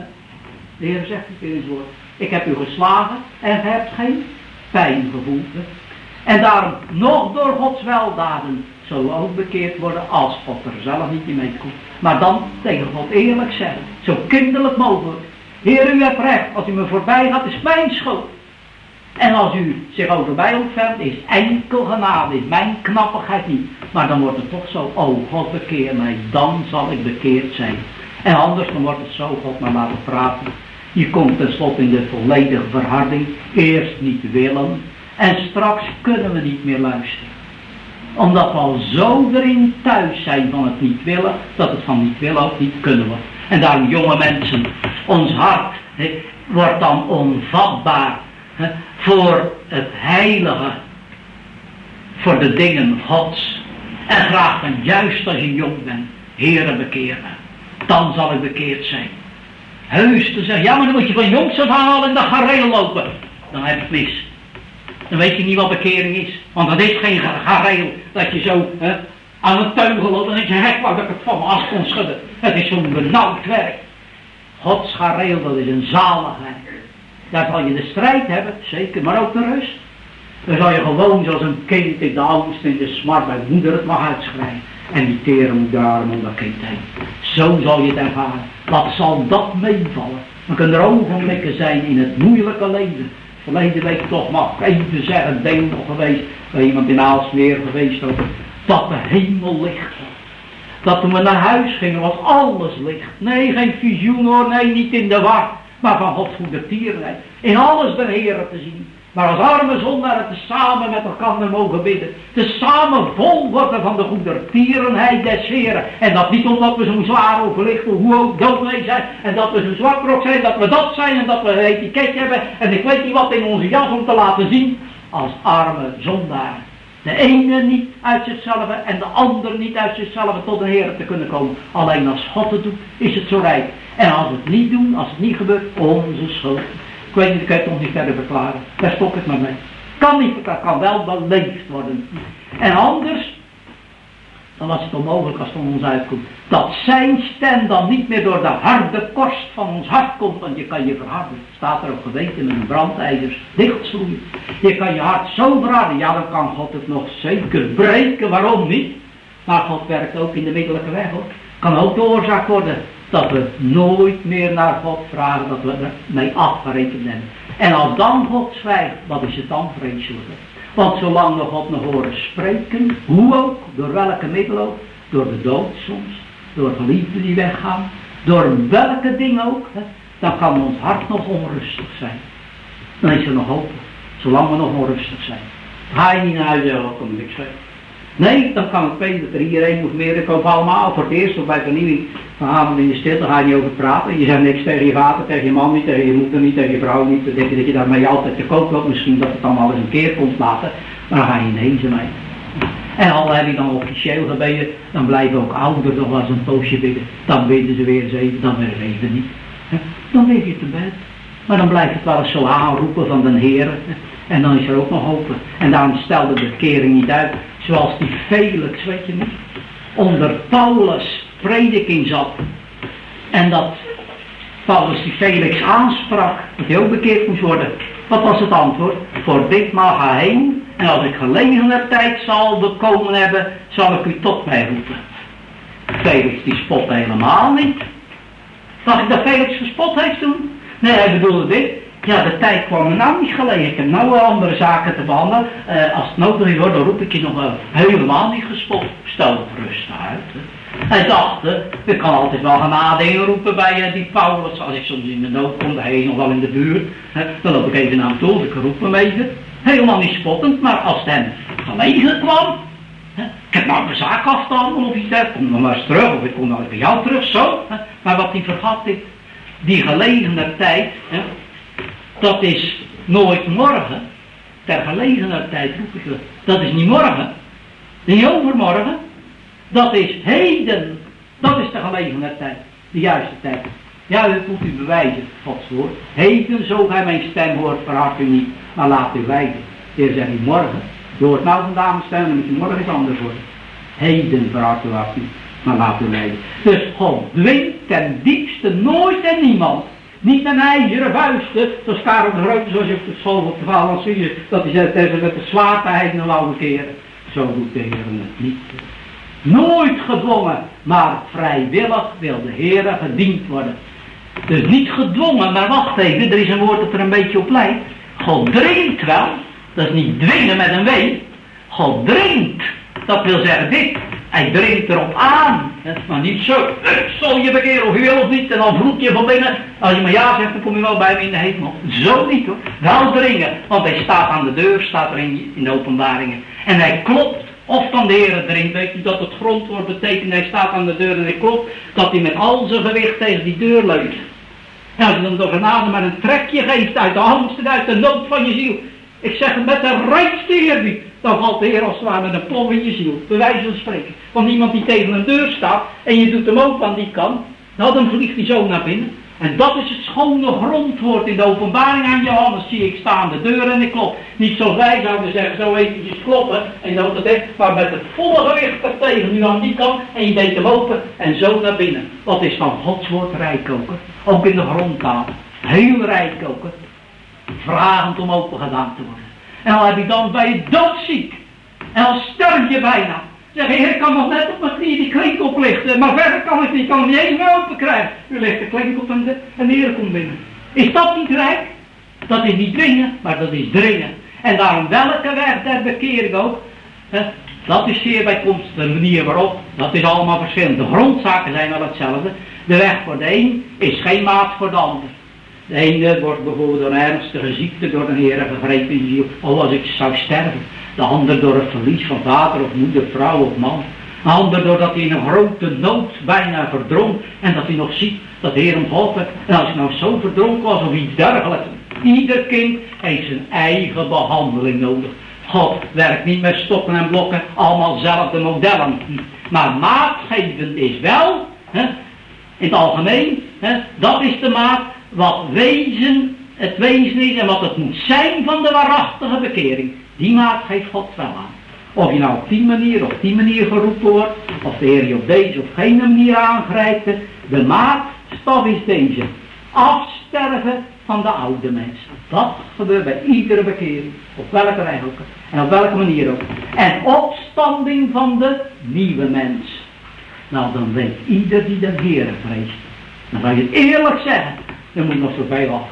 De Heer zegt het in het woord. Ik heb u geslagen en gij hebt geen pijn gevoeld. En daarom, nog door Gods weldaden, zullen we ook bekeerd worden als God er zelf niet in meekomt. Maar dan tegen God eerlijk zeggen, zo kinderlijk mogelijk. Heer, u hebt recht, als u me voorbij gaat, is mijn schuld. En als u zich over mij ontfermt, is enkel genade, is mijn knappigheid niet. Maar dan wordt het toch zo, oh God bekeer mij, dan zal ik bekeerd zijn. En anders dan wordt het zo, God maar laten praten. Je komt tenslotte in de volledige verharding, eerst niet willen en straks kunnen we niet meer luisteren. Omdat we al zo erin thuis zijn van het niet willen, dat het van niet willen ook niet kunnen wordt. En daarom jonge mensen, ons hart wordt dan onvatbaar voor het heilige, voor de dingen Gods. En graag dan juist als je jong bent, Heere bekeer me, dan zal ik bekeerd zijn. Heus te zeggen, ja maar dan moet je van jongs af aan al in de gareel lopen. Dan heb je het mis. Dan weet je niet wat bekering is. Want dat is geen gareel dat je zo aan het teugel loopt. Dan is je hek waar dat ik het van me af kon schudden. Het is zo'n benauwd werk. Gods gareel, dat is een zaligheid. Daar zal je de strijd hebben, zeker, maar ook de rust. Dan zal je gewoon zoals een kind in de angst, in de smart bij moeder het mag uitschrijven. En die teren moet daarom om dat kind heen. Zo zal je het ervaren. Wat zal dat meevallen? Dan kunnen er ogenblikken zijn in het moeilijke leven. Verleden week toch mag ik even zeggen, deel nog geweest, bij iemand in Aalsmeer geweest ook, dat de hemel licht was. Dat toen we naar huis gingen was alles licht. Nee, geen visioen hoor, nee, niet in de war, maar van Gods goede tierenheid. In alles de Heer te zien. Maar als arme zondaren te samen met elkaar mogen bidden. Te samen vol worden van de goedertierenheid des Heren. En dat niet omdat we zo'n zwaar overlichten, hoe ook doodlee zijn. En dat we zo'n zwakrok zijn, dat we dat zijn. En dat we een etiketje hebben. En ik weet niet wat in onze jas om te laten zien. Als arme zondaren. De ene niet uit zichzelf en de ander niet uit zichzelf tot de Heer te kunnen komen. Alleen als God het doet, is het zo rijk. En als we het niet doen, als het niet gebeurt, onze schuld. Ik weet niet, ik kan het nog niet verder verklaren. Daar stop ik maar mee. Kan niet, dat kan wel beleefd worden. En anders, dan was het onmogelijk als het van ons uitkomt. Dat zijn stem dan niet meer door de harde korst van ons hart komt. Want je kan je verharden. Staat er ook geweten met een brandijzers dichtschroeien. Je kan je hart zo verharden. Ja, dan kan God het nog zeker breken. Waarom niet? Maar God werkt ook in de middellijke weg hoor. Kan ook de oorzaak worden dat we nooit meer naar God vragen, dat we ermee afgerekend hebben. En als dan God zwijgt, wat is het dan vreselijk? Want zolang we God nog horen spreken, hoe ook, door welke middel ook, door de dood soms, door geliefden die weggaan, door welke dingen ook, dan kan ons hart nog onrustig zijn. Dan is er nog hoop, zolang we nog onrustig zijn. Ga je niet naar huis, dan komt niks weg. Nee, dan kan het weten dat er iedereen of meer, ik koop allemaal voor het eerst of bij vernieuwing vanavond in de stilte, ga je niet over praten. Je zegt niks tegen je vader, tegen je man niet, tegen je moeder niet, tegen je vrouw niet. Dan denk je dat je daarmee altijd te koop wilt, misschien dat het allemaal eens een keer komt laten, maar dan ga je in eenzaamheid. En al heb je dan officieel gebeden, dan blijven ook ouders nog wel eens een poosje bidden. Dan bidden ze weer eens even, dan weer eens even niet. Dan lig je te bed. Maar dan blijft het wel eens zo aanroepen van de Heer. En dan is er ook nog hoop. En daarom stelde de bekering niet uit. Zoals die Felix, weet je niet. Onder Paulus prediking zat. En dat Paulus die Felix aansprak. Dat hij ook bekeerd moest worden. Wat was het antwoord? Voor ditmaal ga heen. En als ik gelegener tijd zal bekomen hebben, zal ik u tot mij roepen. Felix die spot helemaal niet. Dacht ik dat Felix gespot heeft toen? Nee, hij bedoelde dit. Ja, de tijd kwam er nou niet gelegen. Ik heb nou wel andere zaken te behandelen. Als het nodig wordt, dan roep ik je nog wel. Helemaal niet gespot. Stel het rustig uit. Hè. Hij dacht, ik kan altijd wel genade inroepen bij die Paulus. Als ik soms in de nood kom, hij is nog wel in de buurt. Hè. Dan loop ik even naar hem toe, ik roep hem even. Helemaal niet spottend, maar als het hem gelegen kwam. Hè. Ik heb nou de zaak afstaan of iets dergelijks. Kom nog maar eens terug, of ik kom nou bij jou terug, zo. Hè. Maar wat hij vergat is, die gelegener tijd, hè, dat is nooit morgen. Ter gelegener tijd roep ik het. Dat is niet morgen. Niet overmorgen. Dat is heden. Dat is de gelegener tijd. De juiste tijd. Ja, dat moet u bewijzen, Gods woord. Heden, zo gij mijn stem hoort, verhard u niet, maar laat u wijzen. De Heer zegt niet morgen. Je hoort nou vandaag mijn stem, dan moet je morgen eens anders worden. Heden verhard u niet, maar laat u wijzen. Dus God dwingt ten diepste nooit en niemand. Niet met een ijzeren vuisten, zoals Karel de Grote, zoals je op de school op de Vaderland zie je, dat hij zegt tegen met de zwaarte nog wou keren. Zo doet de Heer het niet. Nooit gedwongen, maar vrijwillig wil de Heer gediend worden. Dus niet gedwongen, maar wacht even, er is een woord dat er een beetje op lijkt. God dringt wel, dat is niet dwingen met een W. God dringt, dat wil zeggen dit. Hij dringt erop aan, maar niet zo. Zal je bekeren of je wil of niet, en dan vloek je van binnen. Als je maar ja zegt, dan kom je wel bij me in de hemel. Zo niet hoor, wel dringen, want hij staat aan de deur, staat er in de openbaringen. En hij klopt. Of dan de Heer dringt, weet je dat het grondwoord betekent, hij staat aan de deur en hij klopt, dat hij met al zijn gewicht tegen die deur leunt. En als je dan door genade maar een trekje geeft uit de angst uit de nood van je ziel. Ik zeg het met de rijkste eerbied, dan valt de Heer als het ware met een plom in je ziel, bij wijze van spreken. Want iemand die tegen een deur staat en je doet hem open aan die kant, dan vliegt hij zo naar binnen. En dat is het schone grondwoord in de openbaring aan Johannes. Zie ik sta aan de deur en ik klop. Niet zoals wij zouden zeggen, zo eventjes kloppen. En dan het echt, maar met het volle gewicht er tegen nu aan die kant. En je deed hem open en zo naar binnen. Wat is van Gods woord rijkoken? Ook in de grondtaal. Heel rijkoken. Vragend om open gedaan te worden. En dan heb je dan bij je doodziek. En dan sterf je bijna. Zeg, Heer, ik kan nog net op mijn knieën die klink oplichten, maar verder kan ik niet, ik kan hem niet eens meer open krijgen. U legt de klink op en de Heer komt binnen. Is dat niet rijk? Dat is niet dwingen, maar dat is dringen. En daarom welke weg der bekering ook, dat is zeer bijkomstig. De manier waarop, dat is allemaal verschillend. De grondzaken zijn wel hetzelfde. De weg voor de een is geen maat voor de ander. De ene wordt bijvoorbeeld door een ernstige ziekte door de Heer gegrepen in de ziel. Oh, als ik zou sterven. De ander door het verlies van vader of moeder, vrouw of man. De ander doordat hij in een grote nood bijna verdronk. En dat hij nog ziet dat de Heer hem geholpen heeft. En als ik nou zo verdronken was of iets dergelijks. Ieder kind heeft zijn eigen behandeling nodig. God werkt niet met stokken en blokken. Allemaal zelfde modellen. Maar maatgevend is wel. In het algemeen. Dat is de maat. Wat het wezen is en wat het moet zijn van de waarachtige bekering. Die maat geeft God wel aan. Of je nou op die manier of die manier geroepen wordt. Of de Heer je op deze of geen manier aangrijpt. De maatstaf is deze. Afsterven van de oude mens. Dat gebeurt bij iedere bekering. Op welke rij ook. En op welke manier ook. En opstanding van de nieuwe mens. Nou, dan weet ieder die de Heer vreest. Dan ga je het eerlijk zeggen. Er moet nog zoveel af.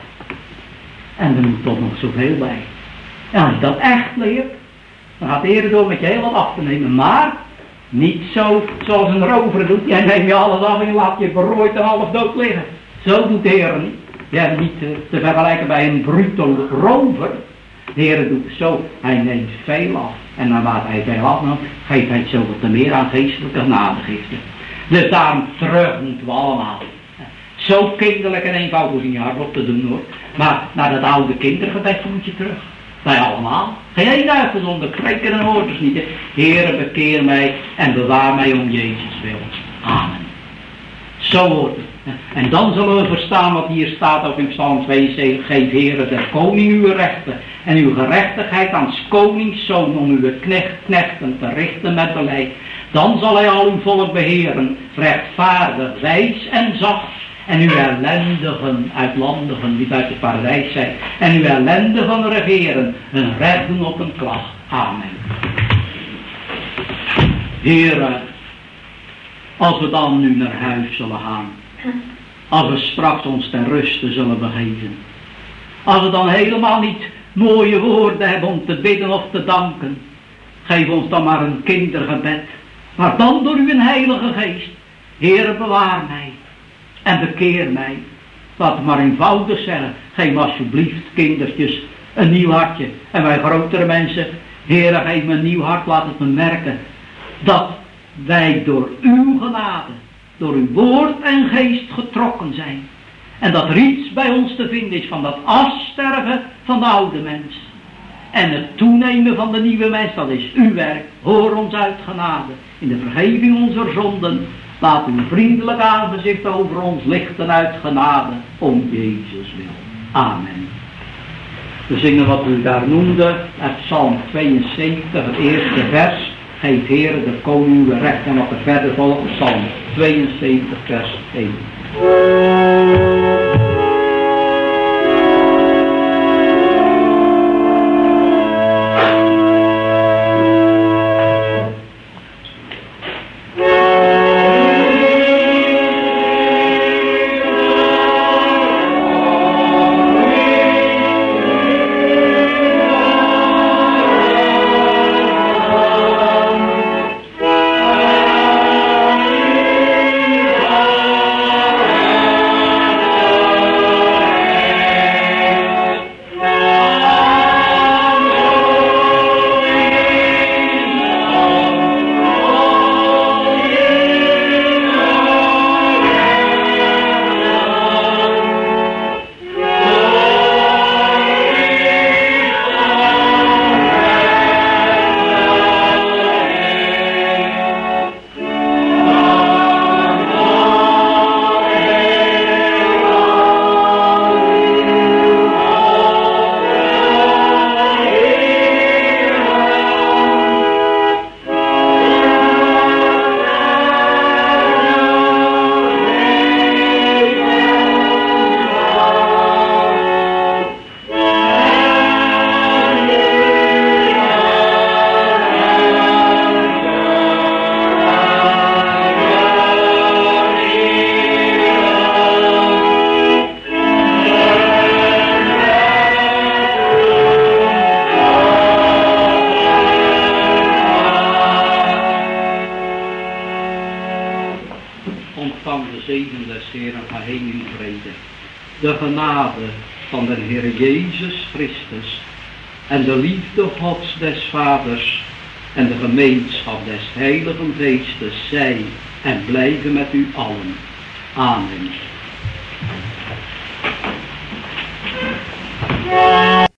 En er moet toch nog zoveel bij. En als je dat echt leert, dan gaat de Heer door met je heel wat af te nemen. Maar niet zo zoals een rover doet. Jij neemt je alles af en je laat je berooid en half dood liggen. Zo doet de Heer niet. Je hebt niet te vergelijken bij een bruto rover. De Heer doet het zo, hij neemt veel af. En naarmate hij veel afneemt, geeft hij zoveel te meer aan geestelijke genadegiften. Dus daarom terug moeten we allemaal. Zo kinderlijk en eenvoudig in je hart op te doen hoor. Maar naar dat oude kindergebed moet je terug. Wij allemaal. Geen één uitgezonderd. Spreken en hoorders niet. Heere, bekeer mij en bewaar mij om Jezus wil. Amen. Zo wordt het. En dan zullen we verstaan wat hier staat ook in Psalm 72. Geef Heere der koning uw rechten en uw gerechtigheid aan 's konings zoon om uw knechten te richten met beleid. Dan zal hij al uw volk beheren, rechtvaardig, wijs en zacht. En uw ellendigen, uitlandigen die buiten het paradijs zijn. En uw ellendigen regeren, hun recht doen op een klacht. Amen. Heere, als we dan nu naar huis zullen gaan. Als we straks ons ten ruste zullen begeven. Als we dan helemaal niet mooie woorden hebben om te bidden of te danken. Geef ons dan maar een kindergebed. Maar dan door uw heilige geest. Heere, bewaar mij. En bekeer mij. Laat het maar eenvoudig zeggen. Geef me alsjeblieft, kindertjes, een nieuw hartje. En wij grotere mensen, Heere, geef me een nieuw hart. Laat het me merken. Dat wij door uw genade, door uw woord en geest getrokken zijn. En dat er iets bij ons te vinden is van dat afsterven van de oude mens. En het toenemen van de nieuwe mens, dat is uw werk. Hoor ons uit genade. In de vergeving onze zonden. Laat uw vriendelijk aangezicht over ons lichten uit genade. Om Jezus wil. Amen. We zingen wat u daar noemde. Uit Psalm 72, het eerste vers. Geef Heere de koning uw recht. En wat er verder volgt. Psalm 72, vers 1. De genade van de Heer Jezus Christus en de liefde Gods des Vaders en de gemeenschap des Heiligen Geestes zij en blijven met u allen. Amen.